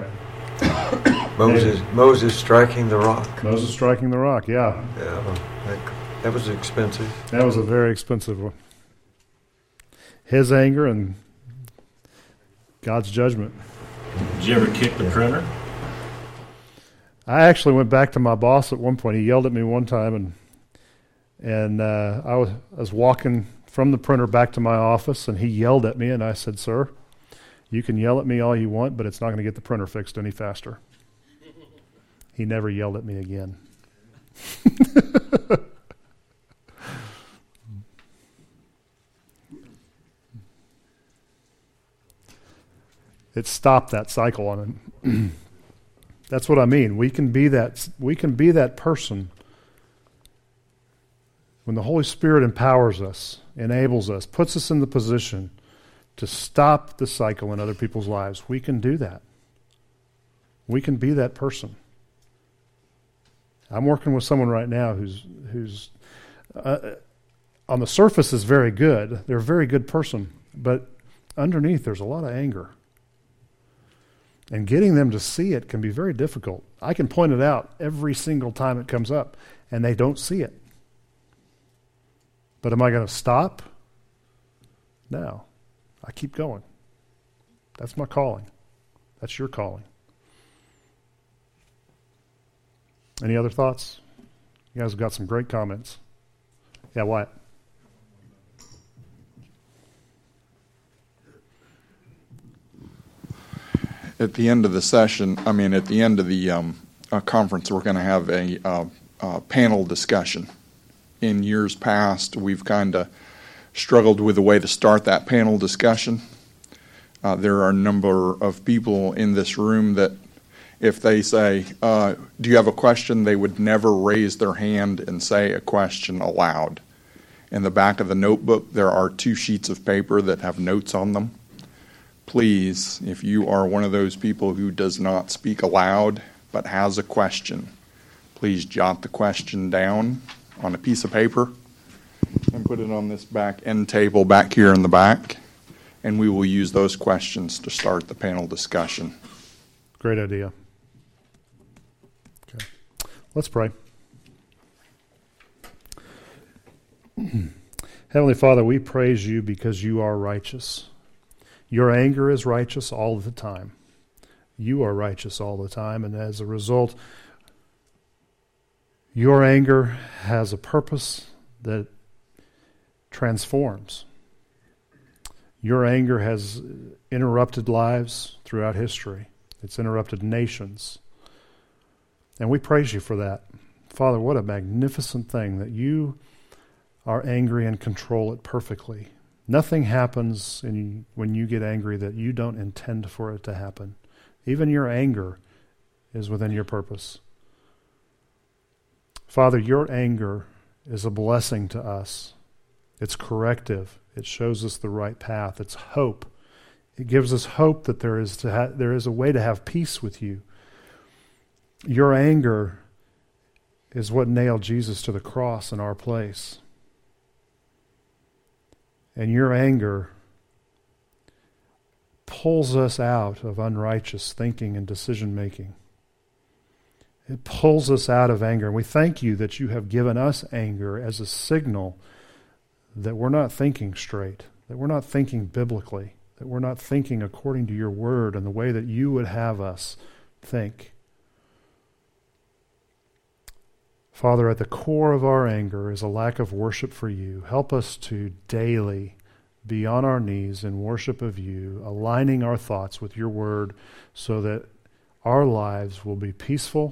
Moses striking the rock. Moses striking the rock, yeah. Yeah, that was expensive. That was a very expensive one. His anger and God's judgment. Did you ever kick the printer? I actually went back to my boss at one point. He yelled at me one time, and I was walking from the printer back to my office, and he yelled at me, and I said, "Sir, you can yell at me all you want, but it's not going to get the printer fixed any faster." He never yelled at me again. It stopped that cycle on him. That's what I mean. We can be that person when the Holy Spirit empowers us, enables us, puts us in the position to stop the cycle in other people's lives. We can do that. We can be that person. I'm working with someone right now who's on the surface is very good. They're a very good person, but underneath there's a lot of anger. And getting them to see it can be very difficult. I can point it out every single time it comes up, and they don't see it. But am I going to stop? No. I keep going. That's my calling. That's your calling. Any other thoughts? You guys have got some great comments. Yeah, Wyatt. At the end of the session, at the end of the conference, we're going to have a panel discussion. In years past, we've kind of struggled with the way to start that panel discussion. There are a number of people in this room that if they say, do you have a question, they would never raise their hand and say a question aloud. In the back of the notebook, there are 2 sheets of paper that have notes on them. Please, if you are one of those people who does not speak aloud but has a question, please jot the question down on a piece of paper and put it on this back end table back here in the back, and we will use those questions to start the panel discussion. Great idea. Okay. Let's pray. Heavenly Father, we praise you because you are righteous. Your anger is righteous all the time. You are righteous all the time, and as a result, Your anger has a purpose that transforms. Your anger has interrupted lives throughout history. It's interrupted nations. And we praise you for that. Father, what a magnificent thing that you are angry and control it perfectly. Nothing happens when you get angry that you don't intend for it to happen. Even your anger is within your purpose. Father, your anger is a blessing to us. It's corrective. It shows us the right path. It's hope. It gives us hope that there is a way to have peace with you. Your anger is what nailed Jesus to the cross in our place. And your anger pulls us out of unrighteous thinking and decision making. It pulls us out of anger. And we thank you that you have given us anger as a signal that we're not thinking straight, that we're not thinking biblically, that we're not thinking according to your word and the way that you would have us think. Father, at the core of our anger is a lack of worship for you. Help us to daily be on our knees in worship of you, aligning our thoughts with your word so that our lives will be peaceful,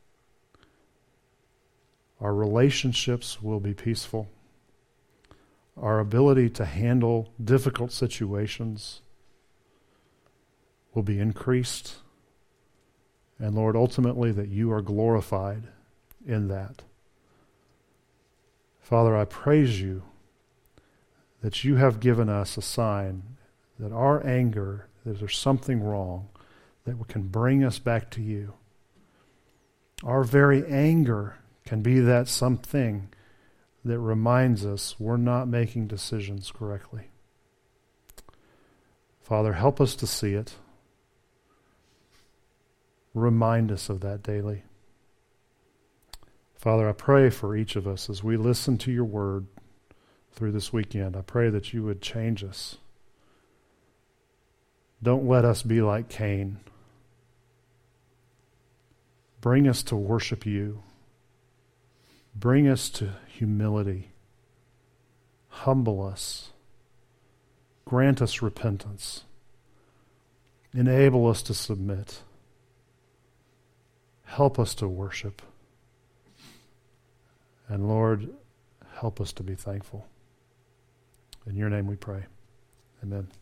our relationships will be peaceful, our ability to handle difficult situations will be increased, and Lord, ultimately that you are glorified in that. Father, I praise you that you have given us a sign that our anger, that there's something wrong, that can bring us back to you. Our very anger can be that something that reminds us we're not making decisions correctly. Father, help us to see it. Remind us of that daily. Father, I pray for each of us as we listen to your word through this weekend. I pray that you would change us. Don't let us be like Cain. Bring us to worship you. Bring us to humility. Humble us. Grant us repentance. Enable us to submit. Help us to worship. And Lord, help us to be thankful. In your name we pray. Amen.